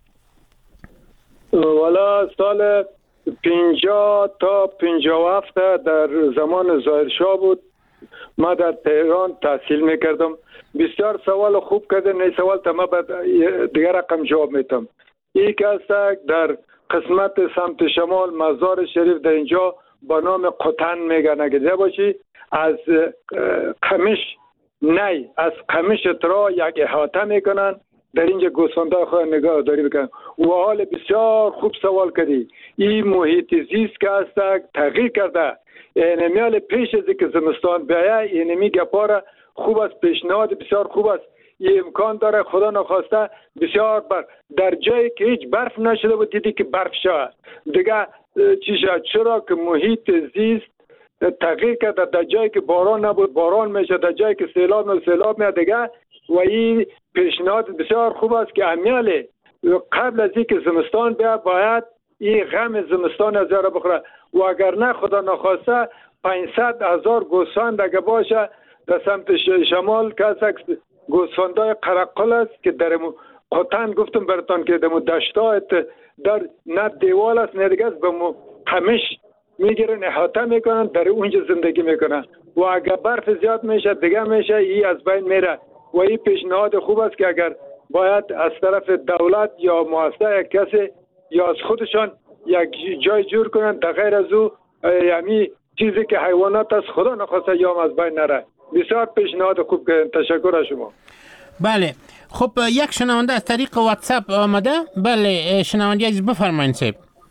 والا سال 50 تا 57 در زمان ظاهرشاه بود، ما در تهران تحصیل میکردم. بسیار سوال خوب کرده، نه سوال تا ما دیگر رقم جواب میتم. یک است در قسمت سمت شمال مزار شریف در اینجا با نام قطن میگن، اگه دیده باشی از قمش نی از قمش ترا یک احاطه میکنن، در اینجا گوسفندای خود نگاه داری بکنن. و حال بسیار خوب سوال کردی. این محیط زیست که است تغییر کرده، یعنی میال پیش از که زمستان بیایه، یعنی میگه پاره خوب است، پیشنهاد بسیار خوب است. این امکان داره خدا نخواسته بسیار در جایی که هیچ برف نشده بود دیدی که برف شد دیگه چی شد؟ چرا که محیط زیست تغییر کرده، در جایی که باران نبود باران میشه، در جایی که سیلاب نبود سیلاب میاد دیگه. و این پیشنهاد بسیار خوب است که امیال قبل از اینکه زمستان بیا باید این غم زمستان از یارا بخوره. و اگر نه خدا نخواسته 500,000 گوسفند اگه باشه در سمت شمال که از گوسفندای قرقل است که در قطن گفتم براتان که در دشتات در نه دیوال است نه دیگه است، به قمش میگیرن احاطه میکنن، در اونجا زندگی میکنن. و اگر برف زیاد میشه دیگه میشه این از بین میره. و این پیشنهاد خوب است که اگر باید از طرف دولت یا مؤسسه یک کسی یا از خودشان یک جای جور کنن، در غیر از او یعنی چیزی که حیوانات از خدا نخواسته یا از بین نره. بسیار پیشنهاد خوب کردن، تشکر از شما. بله خب یک شنونده از طریق واتساپ آمده. بله شنونده عزیز بفرمایید صاحب.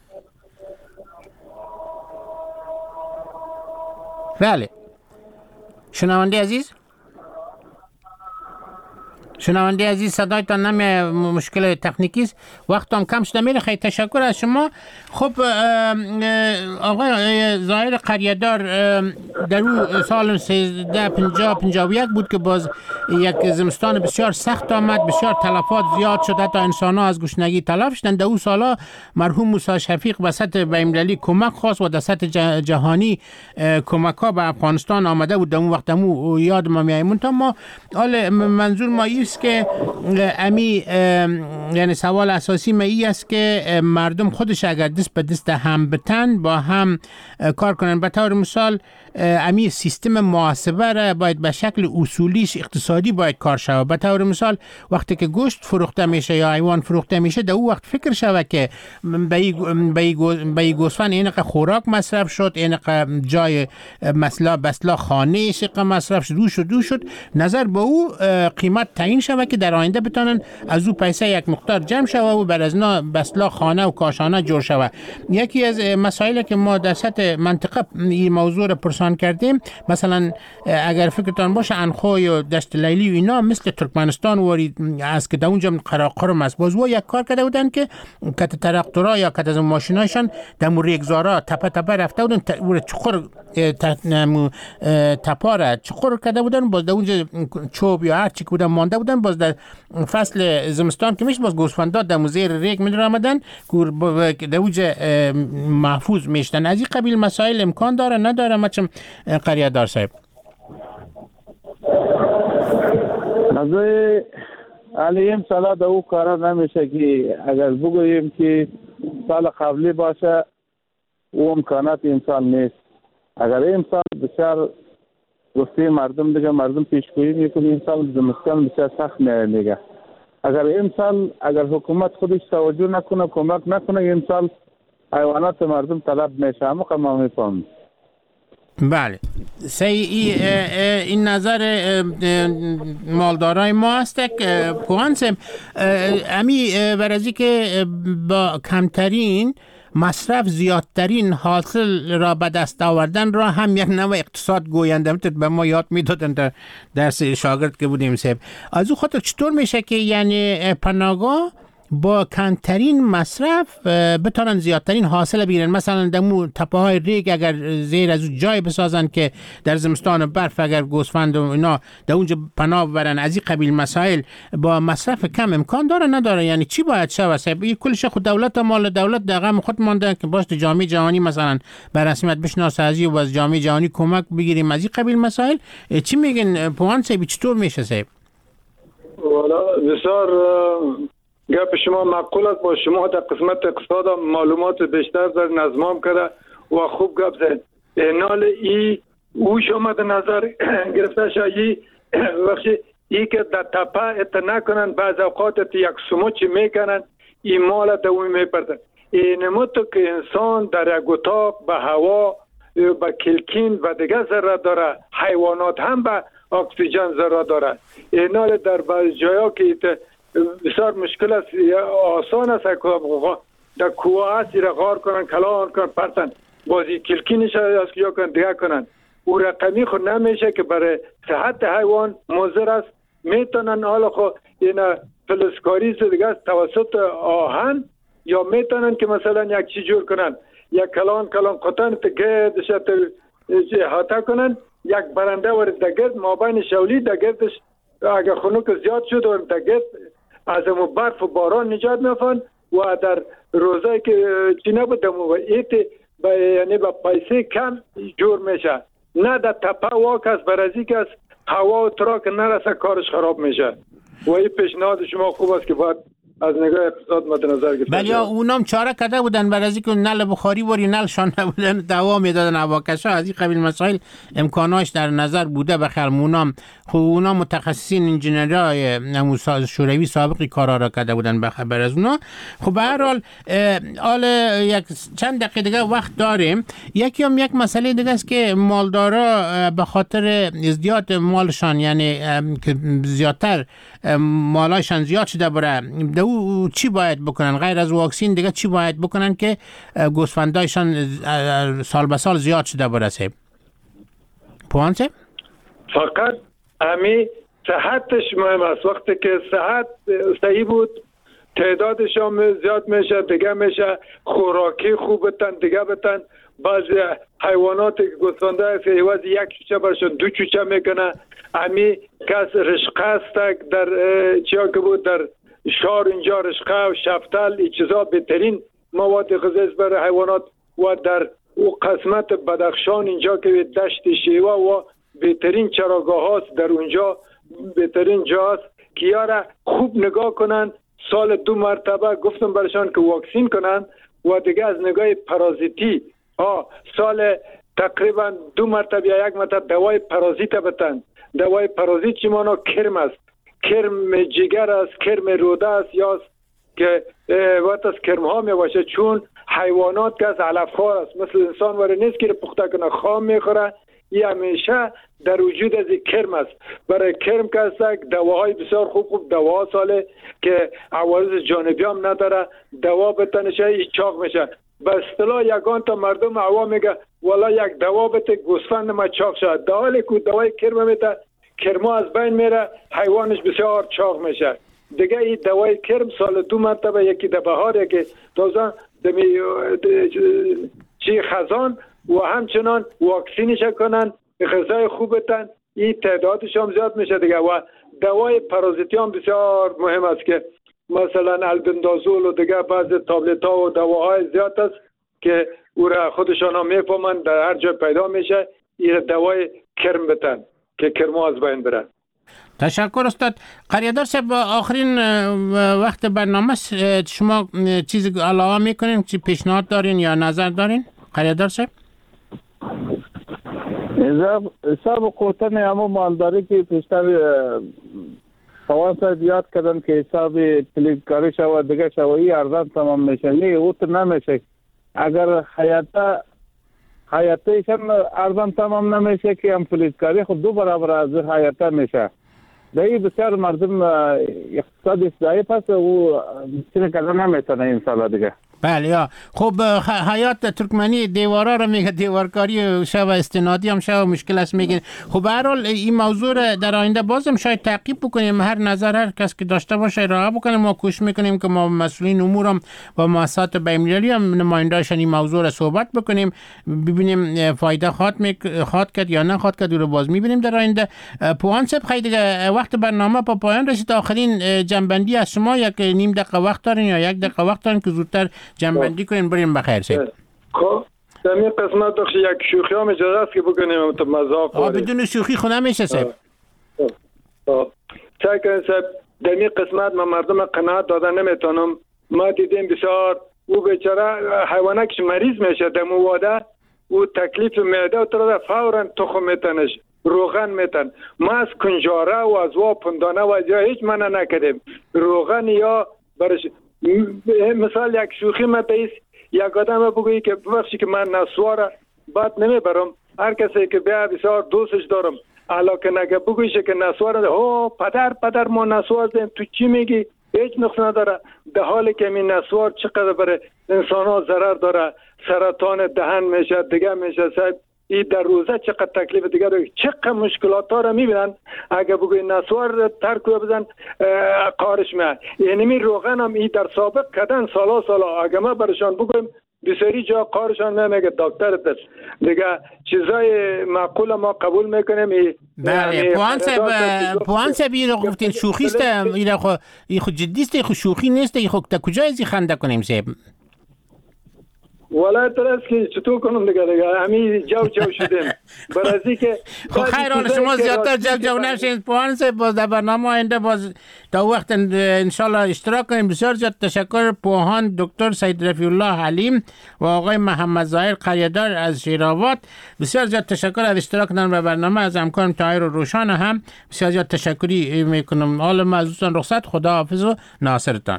بله شنونده عزیز، شنونده عزیز صدایتان نمیه، مشکل تکنیکی است، وقتم کم شده میره. خیلی تشکر از شما. خب آقای ظاهر قریه‌دار در اون سال 1350-51 بود که باز یک زمستان بسیار سخت آمد، بسیار تلفات زیاد شده تا انسان ها از گشنگی تلف شدند. در اون سالا مرحوم موسی شفیق به سطح بین‌المللی کمک خواست و در سطح جهانی کمک ها به افغانستان آمده بود. در اون وقت همون یاد ما میایمون تا ما حال منظور ما است که امی یعنی سوال اساسی ما ای است که مردم خودش اگر دست به دست هم بتن با هم کار کنن. به طور مثال امی سیستم محاسبه را باید به شکل اصولیش اقتصادی باید کار شود. به طور مثال وقتی که گوشت فروخته میشه یا حیوان فروخته میشه در اون وقت فکر شود که به ای گوسفند اینقدر خوراک مصرف شد، اینقدر جای بسلا خانه اینقدر مصرف شد، دو شد نظر به او قیمت تعیین شود که در آینده آینده بتونن از او پیسه یک مقدار جمع شوه و بر از نا بسلا خانه و کاشانه جور شوه. یکی از مسائلی که ما در سطح منطقه این موضوع رو پرسان کردیم، مثلا اگر فکرتان باشه انخوی و دشت لیلی و اینا مثل ترکمنستان واری از که در اونجا قراقرم است، باز و یک کار کرده بودن که کت تراکتورها یا کت از ماشینایشان در ریگزارا تپه رفته بودن چخور تپا را چخور کرده بودن، باز در اونجا چوب یا هر چی که بودن مانده بودن، باز در فصل زمستان که میشه باز گوسفندا در موزه ریگ می آمدن در اونجا محفوظ میشتن. از این قبیل مسائل امکان داره نداره؟ مچم قریه دار صاحب نظر علیم سالا در او کارا نمیشه که اگر بگوییم که سال قبلی باشه او امکانات امسال نیست. اگر امسال بسیار گفته مردم دیگه مردم پیشگویی میکنه امسال زمستان بسیار سخت میاد دیگه. اگر امسال اگر حکومت خودش توجه نکنه کمک نکنه امسال حیوانات مردم طلب میشه. اما که ما میفهمیم. بله این نظر مالدارای ما است که پوانسم امی برازی که با کمترین مصرف زیادترین حاصل را به دست آوردن را هم یک نوع اقتصاد گوینده به ما یاد میدادن در درس شاگرد که بودیم صاحب. از او خاطر چطور میشه که یعنی پناهگاه با کمترین مصرف بتونن زیادترین حاصل بگیرن؟ مثلا دمو تپه های ریگ اگر زیر از جای بسازن که در زمستان برف اگر گوسفند و اینا در اونجا پناه ببرن، از این قبیل مسائل با مصرف کم امکان داره نداره؟ یعنی چی باید شود صاحب؟ این کلش خود دولت مال دولت دقیقا خود مانده که باش جامعه جهانی مثلا به رسمیت بشناسه از و از جامعه جهانی کمک بگیریم از این قبیل مسائل. چی میگن پوان صاحب چطور میشه صاحب؟ والا بسیار گپ شما معقول است. با شما در قسمت اقتصاد معلومات بیشتر در نظمام کرده و خوب گپ زد. نال او شما در نظر گرفته شایی وقتی که در تپه اتنا کنن بعض اوقات یک سموچ میکنن این مال دومی میپردن. اینمو تو که انسان در یک اتاق به هوا به کلکین و دیگه ضرورت داره، حیوانات هم به اکسیژن ضرورت داره. اینال در بعض جایا که بسیار مشکل است، آسان است در کوه هستی را غار کنن کلان کنن پرسن بازی کلکینش از که یا کنن دیگه کنن او رقمی خود نمیشه که برای صحت حیوان مضر است. میتونن حالا خود این فلسکاری دیگه توسط آهن یا میتونن که مثلا یک چی جور کنن یک کلان قطن گردش احاطه کنن یک برنده ورد در گرد مابین شولی در گردش اگر خنک زیاد شد ورد در گرد از امو برف و باران نجات میفن و در روزایی که چی نبود امو ایت یعنی با پیسه کم جور میشه. نه در تپه واک است برازی که از هوا و تراک نرسه کارش خراب میشه. و این پیشنهاد شما خوب است که باید از نگاه اقتصاد مد نظر گرفته. بله اونام چاره کرده بودن برازی که نل بخاری وری نلشان نبودن دوا میدادن هواکشا. از این قبیل مسائل امکاناش در نظر بوده. بخیر اونام خب اونام متخصصین انجینرای شوروی سابقی کارا را کرده بودن به خبر از اونا. خب به هر حال یک چند دقیقه دیگه وقت داریم. یک مسئله دیگه است که مالدارا به خاطر ازدیاد مالشان یعنی که زیادتر مالاشان زیاد شده بره او چی باید بکنن غیر از واکسین دیگه چی باید بکنن که گوسفندایشان سال به سال زیاد شده برسه؟ پوانسه؟ فقط همی صحتش مهم است. وقتی که صحت صحیح بود تعدادش هم زیاد میشه دیگه میشه خوراکی خوب بتن دیگه بتن. بعضی حیوانات گوسفنده فیواز یک چوچه برشون دو چوچه میکنه. همی کس رشقه است در چیا که بود در شار اینجا رشقه و شفتل این چیزا بهترین مواد غذایی برای حیوانات و در او قسمت بدخشان اینجا که دشت شیوه و بهترین چراگاه هاست در اونجا بهترین جاست که یارا خوب نگاه کنن. سال 2 مرتبه گفتم برشان که واکسین کنن و دیگه از نگاه پارازیتی سال تقریبا 2 مرتبه یا 1 مرتبه دوای پارازیت بتن. دوای پارازیت چی مانا کرم است، کرم جگر است، کرم روده است یا که وقت از کرم ها می باشه چون حیوانات که از علف خوار است مثل انسان وره نیست که پخته کنه خام میخوره. این همیشه در وجود از کرم است. برای کرم که است دواهای بسیار خوب دوا ساله که عوارض جانبی هم نداره، دوا بتنشه ای چاق میشه. به اصطلاح یگان تا مردم عوام میگه والا یک دوا بده گوسفند ما چاق شد، در حالی که دوای کرم میده کرما از بین میره حیوانش بسیار چاق میشه. دیگه این دوای کرم سال 2 مرتبه، یکی در بهار یکی تازه چی خزان و همچنان واکسینش کنن، غذای خوب بتن، این تعدادش هم زیاد میشه دیگه. و دوای پارازیتی هم بسیار مهم است که مثلا البندازول و دیگه بعض تابلت ها و دواهای زیاد است که او را خودشان هم میفهمن در هر جای پیدا میشه این دوای کرم بتن که کرما از بین بره. تشکر استاد. قریادار صاحب آخرین وقت برنامه شما چیزی علاوه میکنین، چی پیشنهاد دارین یا نظر دارین قریادار صاحب؟ حساب قوتن همه مالداری که پیشتر فواسط یاد کردن که حساب پلیدکاری شوه دیگه شوهی ارزان تمام میشه، نه اوت نمیشه. اگر حیاتیش هم ارزان تمام نمیشه که هم پلیدکاری خود 2 برابر از حیاته میشه. دیگه بسیار مردم اقتصادی ضعیف است و چیزی کردن نمیتونه این سالا دیگه. بله یا خب حیات ترکمنی دیوارا رو میگه دیوارکاری شو استنادی هم شو مشکل است میگه. خب به هر حال این موضوع رو در آینده بازم شاید تعقیب بکنیم، هر نظر هر کس که داشته باشه ارائه بکنیم. ما کوشش میکنیم که ما مسئولین امور هم و مؤسسات بین‌المللی هم نماینده‌شان این موضوع رو صحبت بکنیم، ببینیم فایده خواد کرد یا نخواد کرد، رو باز میبینیم در آینده. پوان صاحب خیلی وقت برنامه په پایان رسید. آخرین جنبندی از شما، یک نیم دقیقه وقت دارین یا 1 دقیقه وقت دارین که زودتر جنبندی کنین بریم بخیر صاحب. خب در این قسمت داشت یک شوخی هم اجازه است که بکنیم تو مذاق بدون شوخی خود نمیشه صاحب. چه کنیم صاحب در این قسمت من مردم قناعت دادن نمیتونم. ما دیدیم بسیار او بیچاره حیوانکش مریض میشه در مواده او تکلیف معده و تر فورا تخم میتنش روغن میتن. ما از کنجاره و از پندانه و جا هیچ منع نکردیم. روغن یا برش مثال یک شوخی متیس یک آدم بگویی که ببخشی که من نسوار بعد نمیبرم، هر کسی که بیا بسیار دوستش دارم علاقه نگه بگویش که نسوار او پدر ما نسوار دیم تو چی میگی؟ هیچ نقص نداره. در حالی که این نسوار چقدر برای انسان ها ضرر داره، سرطان دهن میشه دیگه میشه صاحب. این در روزه چقدر تکلیف دیگر رو چقدر مشکلات ها رو میبینن. اگه بگوی نسوار ترک رو بزن قارش میاد. یعنی می روغن هم این در سابق کردن سالا اگه ما برشان بگویم بسیاری جا قارشان میگه دکتر دست دیگه چیزای معقول ما قبول میکنیم. بله پوان صاحب این رو گفتین شوخیست، این خود جدیست، این خود شوخی نیست، این خود تا کجا ازی خنده کنیم صاحب؟ ولی ترس که چطور کنم دیگه همین جو شدیم برازی که خب خیر حال شما زیادتر جو نشین. پوان صاحب باز در برنامه آینده باز تا وقت انشالله اشتراک کنیم. بسیار زیاد تشکر پوهان دکتر سید رفیع الله حلیم و آقای محمد ظاهر قریادار از شیراوات. بسیار زیاد تشکر از اشتراک در برنامه. از همکارم طاهر و روشان هم بسیار زیاد تشکری میکنم. حال معزوزتان رخصت، خدا حافظ و ناصرتان.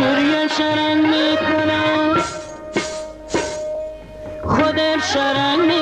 شرنگ